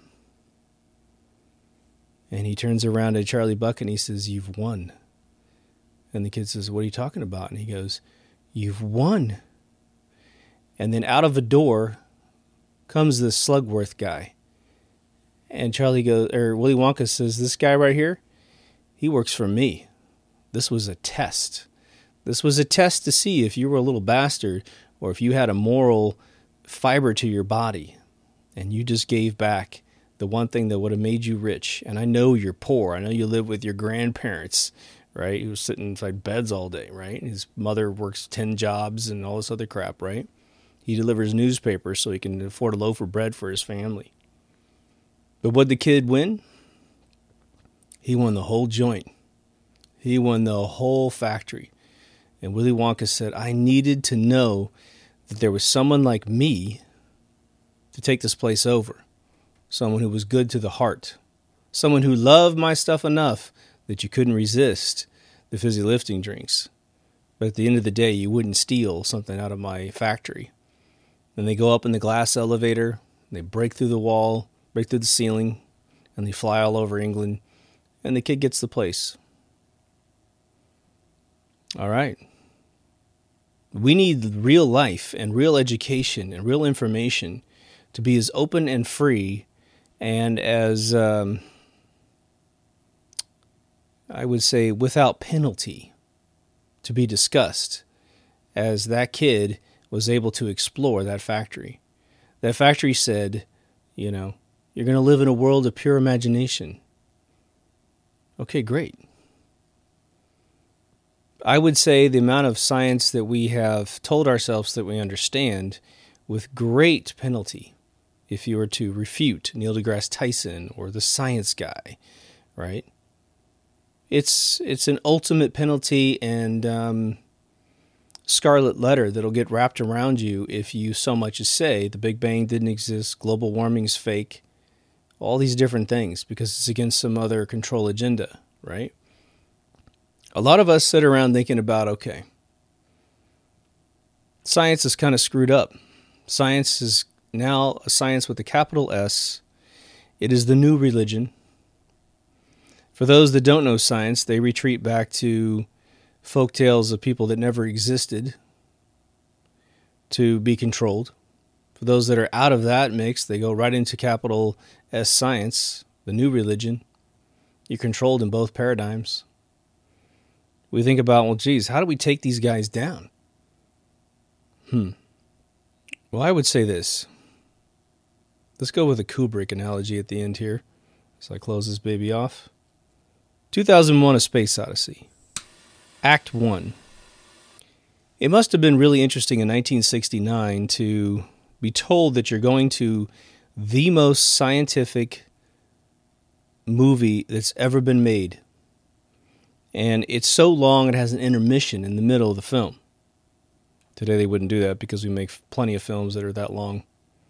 And he turns around to Charlie Buck and he says, you've won. And the kid says, what are you talking about? And he goes, you've won. And then out of a door comes this Slugworth guy. And Charlie goes, or Willy Wonka says, this guy right here, he works for me. This was a test. This was a test to see if you were a little bastard or if you had a moral fiber to your body. And you just gave back the one thing that would have made you rich. And I know you're poor. I know you live with your grandparents, right? He was sitting inside beds all day, right? His mother works ten jobs and all this other crap, right? He delivers newspapers so he can afford a loaf of bread for his family. But what did the kid win? He won the whole joint. He won the whole factory. And Willy Wonka said, I needed to know that there was someone like me to take this place over. Someone who was good to the heart. Someone who loved my stuff enough that you couldn't resist the fizzy lifting drinks. But at the end of the day, you wouldn't steal something out of my factory. Then they go up in the glass elevator, they break through the wall, break through the ceiling, and they fly all over England, and the kid gets the place. All right. We need real life and real education and real information to be as open and free and as, um, I would say, without penalty to be discussed as that kid was able to explore that factory. That factory said, you know, you're going to live in a world of pure imagination. Okay, great. I would say the amount of science that we have told ourselves that we understand with great penalty, if you were to refute Neil deGrasse Tyson or the science guy, right? It's it's an ultimate penalty and um, scarlet letter that'll get wrapped around you if you so much as say the Big Bang didn't exist, global warming's fake, all these different things because it's against some other control agenda, right? A lot of us sit around thinking about, okay, science is kind of screwed up. Science is now a science with a capital S. It is the new religion. For those that don't know science, they retreat back to folk tales of people that never existed to be controlled. For those that are out of that mix, they go right into capital S science, the new religion. You're controlled in both paradigms. We think about, well, geez, how do we take these guys down? Hmm. Well, I would say this. Let's go with a Kubrick analogy at the end here. So I close this baby off. two thousand one, A Space Odyssey. Act one. It must have been really interesting in nineteen sixty-nine to be told that you're going to the most scientific movie that's ever been made. And it's so long it has an intermission in the middle of the film. Today they wouldn't do that because we make plenty of films that are that long.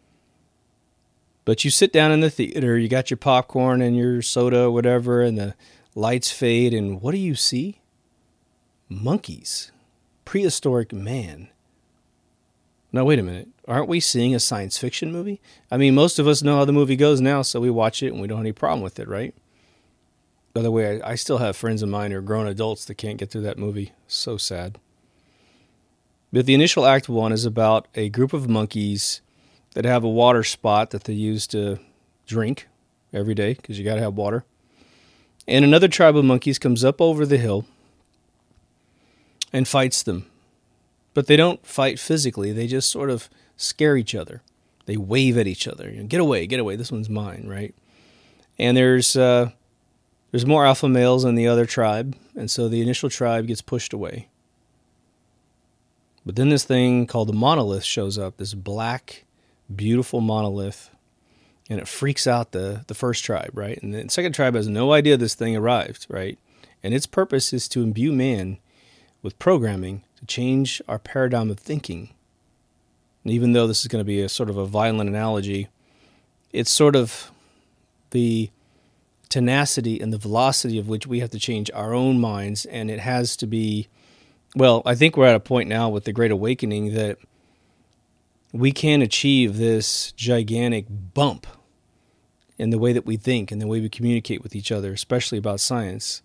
But you sit down in the theater, you got your popcorn and your soda or whatever, and the lights fade, and what do you see? Monkeys. Prehistoric man. Now, wait a minute. Aren't we seeing a science fiction movie? I mean, most of us know how the movie goes now, so we watch it and we don't have any problem with it, right? By the way, I, I still have friends of mine who are grown adults that can't get through that movie. So sad. But the initial act one is about a group of monkeys that have a water spot that they use to drink every day, because you got to have water. And another tribe of monkeys comes up over the hill and fights them. But they don't fight physically. They just sort of scare each other. They wave at each other. You know, get away, get away. This one's mine, right? And there's uh, there's more alpha males in the other tribe, and so the initial tribe gets pushed away. But then this thing called the monolith shows up, this black, beautiful monolith, and it freaks out the, the first tribe, right? And the second tribe has no idea this thing arrived, right? And its purpose is to imbue man with programming to change our paradigm of thinking. And even though this is going to be a sort of a violent analogy, it's sort of the tenacity and the velocity of which we have to change our own minds, and it has to be, well, I think we're at a point now with the Great Awakening that we can achieve this gigantic bump in the way that we think and the way we communicate with each other, especially about science.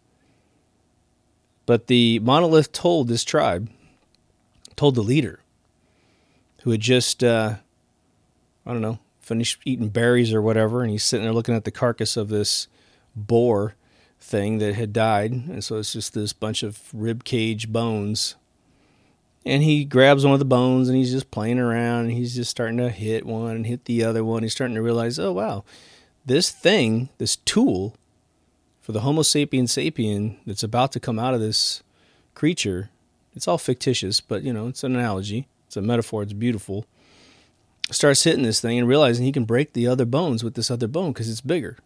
But the monolith told this tribe, told the leader, who had just, uh, I don't know, finished eating berries or whatever, and he's sitting there looking at the carcass of this boar thing that had died, and so it's just this bunch of rib cage bones. And he grabs one of the bones, and he's just playing around, and he's just starting to hit one and hit the other one. He's starting to realize, oh, wow, this thing, this tool for the Homo sapien sapien that's about to come out of this creature, it's all fictitious, but, you know, it's an analogy. It's a metaphor. It's beautiful. Starts hitting this thing and realizing he can break the other bones with this other bone because it's bigger.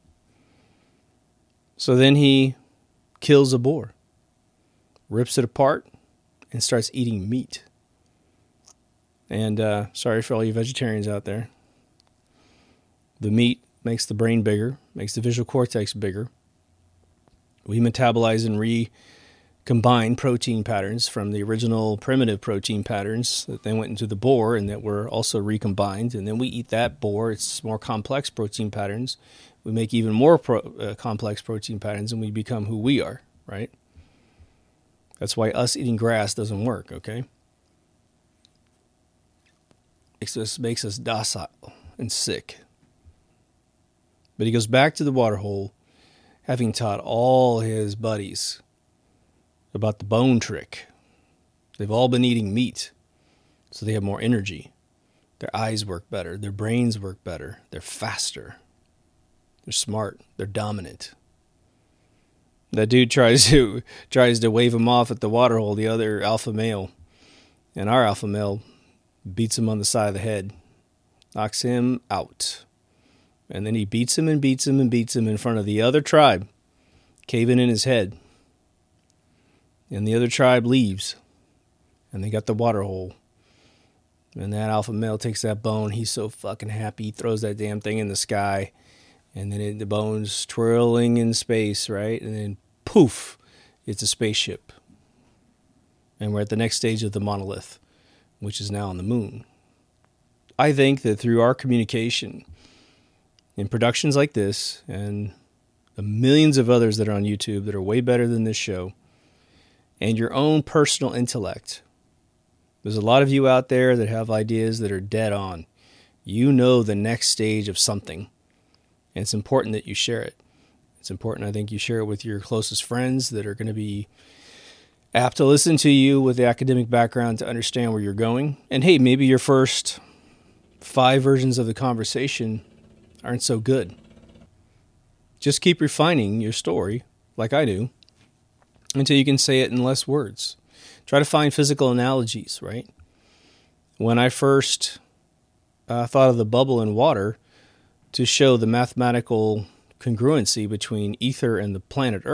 So then he kills a boar, rips it apart, and starts eating meat. And uh, sorry for all you vegetarians out there. The meat makes the brain bigger, makes the visual cortex bigger. We metabolize and recombine protein patterns from the original primitive protein patterns that then went into the boar and that were also recombined. And then we eat that boar. It's more complex protein patterns. We make even more pro, uh, complex protein patterns, and we become who we are, right? That's why us eating grass doesn't work, okay? It just makes us docile and sick. But he goes back to the water hole, having taught all his buddies about the bone trick. They've all been eating meat, so they have more energy. Their eyes work better. Their brains work better. They're faster. They're smart. They're dominant. That dude tries to tries to wave him off at the water hole, the other alpha male. And our alpha male beats him on the side of the head, knocks him out. And then he beats him and beats him and beats him in front of the other tribe, caving in his head. And the other tribe leaves. And they got the water hole. And that alpha male takes that bone. He's so fucking happy. He throws that damn thing in the sky. And then it, the bone's twirling in space, right? And then poof, it's a spaceship. And we're at the next stage of the monolith, which is now on the moon. I think that through our communication in productions like this and the millions of others that are on YouTube that are way better than this show, and your own personal intellect, there's a lot of you out there that have ideas that are dead on. You know the next stage of something. And it's important that you share it. It's important, I think, you share it with your closest friends that are going to be apt to listen to you with the academic background to understand where you're going. And hey, maybe your first five versions of the conversation aren't so good. Just keep refining your story, like I do, until you can say it in less words. Try to find physical analogies, right? When I first uh, thought of the bubble in water, to show the mathematical congruency between ether and the planet Earth,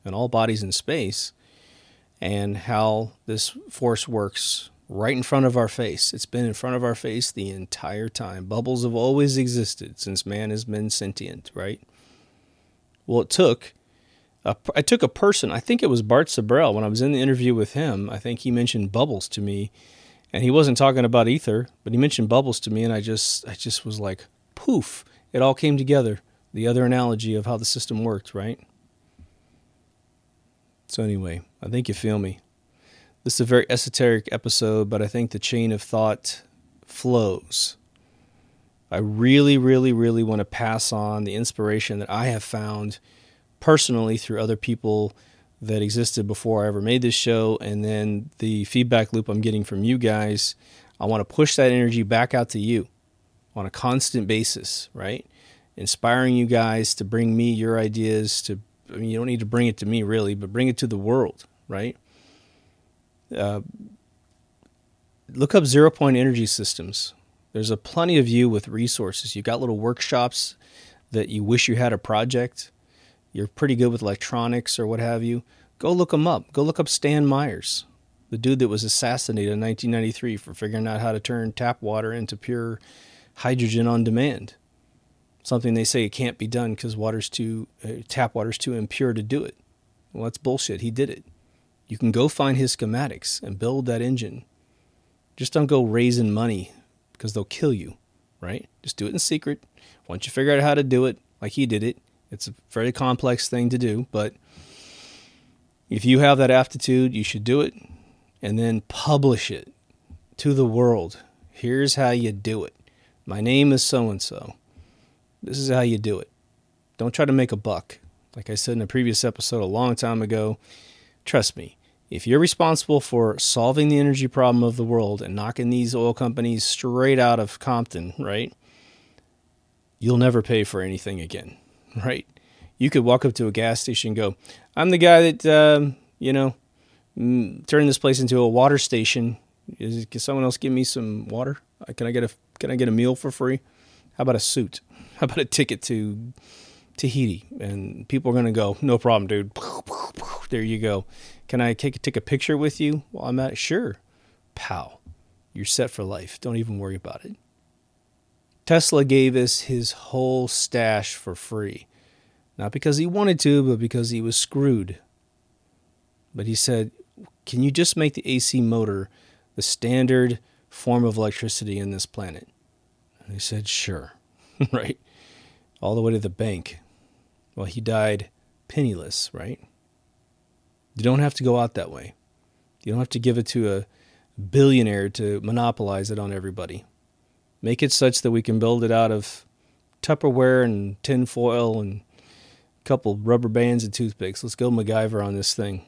and all bodies in space, and how this force works right in front of our face. It's been in front of our face the entire time. Bubbles have always existed since man has been sentient, right? Well, it took, a, I took a person, I think it was Bart Sabrell, when I was in the interview with him, I think he mentioned bubbles to me, and he wasn't talking about ether, but he mentioned bubbles to me, and I just, I just was like, poof, it all came together. The other analogy of how the system worked, right? So anyway, I think you feel me. This is a very esoteric episode, but I think the chain of thought flows. I really, really, really want to pass on the inspiration that I have found personally through other people that existed before I ever made this show, and then the feedback loop I'm getting from you guys. I want to push that energy back out to you on a constant basis, right? Inspiring you guys to bring me your ideas to, I mean, you don't need to bring it to me really, but bring it to the world, right? Uh, look up Zero Point Energy Systems. There's a plenty of you with resources. You got little workshops that you wish you had a project. You're pretty good with electronics or what have you. Go look them up. Go look up Stan Myers, the dude that was assassinated in nineteen ninety-three for figuring out how to turn tap water into pure hydrogen on demand. Something they say it can't be done because water's too uh, tap water's too impure to do it. Well, that's bullshit. He did it. You can go find his schematics and build that engine. Just don't go raising money because they'll kill you, right? Just do it in secret. Once you figure out how to do it, like he did it, it's a very complex thing to do, but if you have that aptitude, you should do it and then publish it to the world. Here's how you do it. My name is so-and-so. This is how you do it. Don't try to make a buck. Like I said in a previous episode a long time ago, trust me, if you're responsible for solving the energy problem of the world and knocking these oil companies straight out of Compton, right, you'll never pay for anything again, right? You could walk up to a gas station and go, I'm the guy that, um, you know, mm, turned this place into a water station. Is, can someone else give me some water? Can I get a Can I get a meal for free? How about a suit? How about a ticket to Tahiti? And people are going to go, no problem, dude. There you go. Can I take, take a picture with you while I'm at it? Sure. Pow. You're set for life. Don't even worry about it. Tesla gave us his whole stash for free. Not because he wanted to, but because he was screwed. But he said, can you just make the A C motor the standard form of electricity in this planet? And he said, sure. Right? All the way to the bank. Well, he died penniless, right? You don't have to go out that way. You don't have to give it to a billionaire to monopolize it on everybody. Make it such that we can build it out of Tupperware and tin foil and a couple rubber bands and toothpicks. Let's go MacGyver on this thing.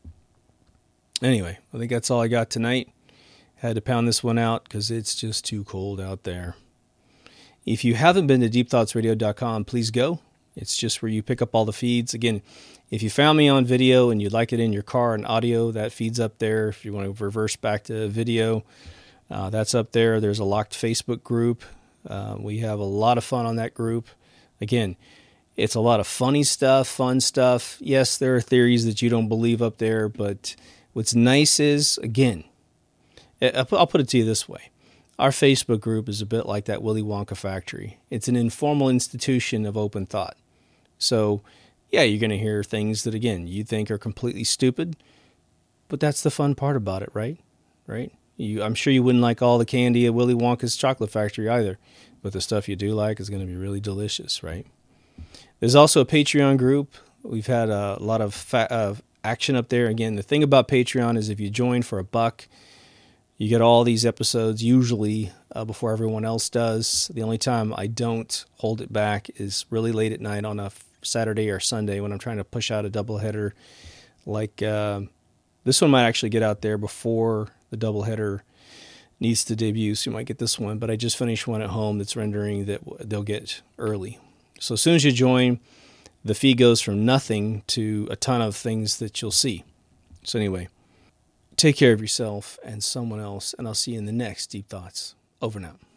Anyway, I think that's all I got tonight. Had to pound this one out because it's just too cold out there. If you haven't been to deep thoughts radio dot com, please go. It's just where you pick up all the feeds. Again, if you found me on video and you'd like it in your car and audio, that feed's up there. If you want to reverse back to video, uh, that's up there. There's a locked Facebook group. Uh, we have a lot of fun on that group. Again, it's a lot of funny stuff, fun stuff. Yes, there are theories that you don't believe up there, but what's nice is, again, I'll put it to you this way. Our Facebook group is a bit like that Willy Wonka factory. It's an informal institution of open thought. So, yeah, you're going to hear things that, again, you think are completely stupid, but that's the fun part about it, right? Right? You, I'm sure you wouldn't like all the candy at Willy Wonka's chocolate factory either, but the stuff you do like is going to be really delicious, right? There's also a Patreon group. We've had a lot of fa- uh, action up there. Again, the thing about Patreon is if you join for a buck, you get all these episodes usually uh, before everyone else does. The only time I don't hold it back is really late at night on a Saturday or Sunday when I'm trying to push out a doubleheader. Like uh, this one might actually get out there before the doubleheader needs to debut, so you might get this one. But I just finished one at home that's rendering that they'll get early. So as soon as you join, the feed goes from nothing to a ton of things that you'll see. So anyway, take care of yourself and someone else, and I'll see you in the next Deep Thoughts. Over now.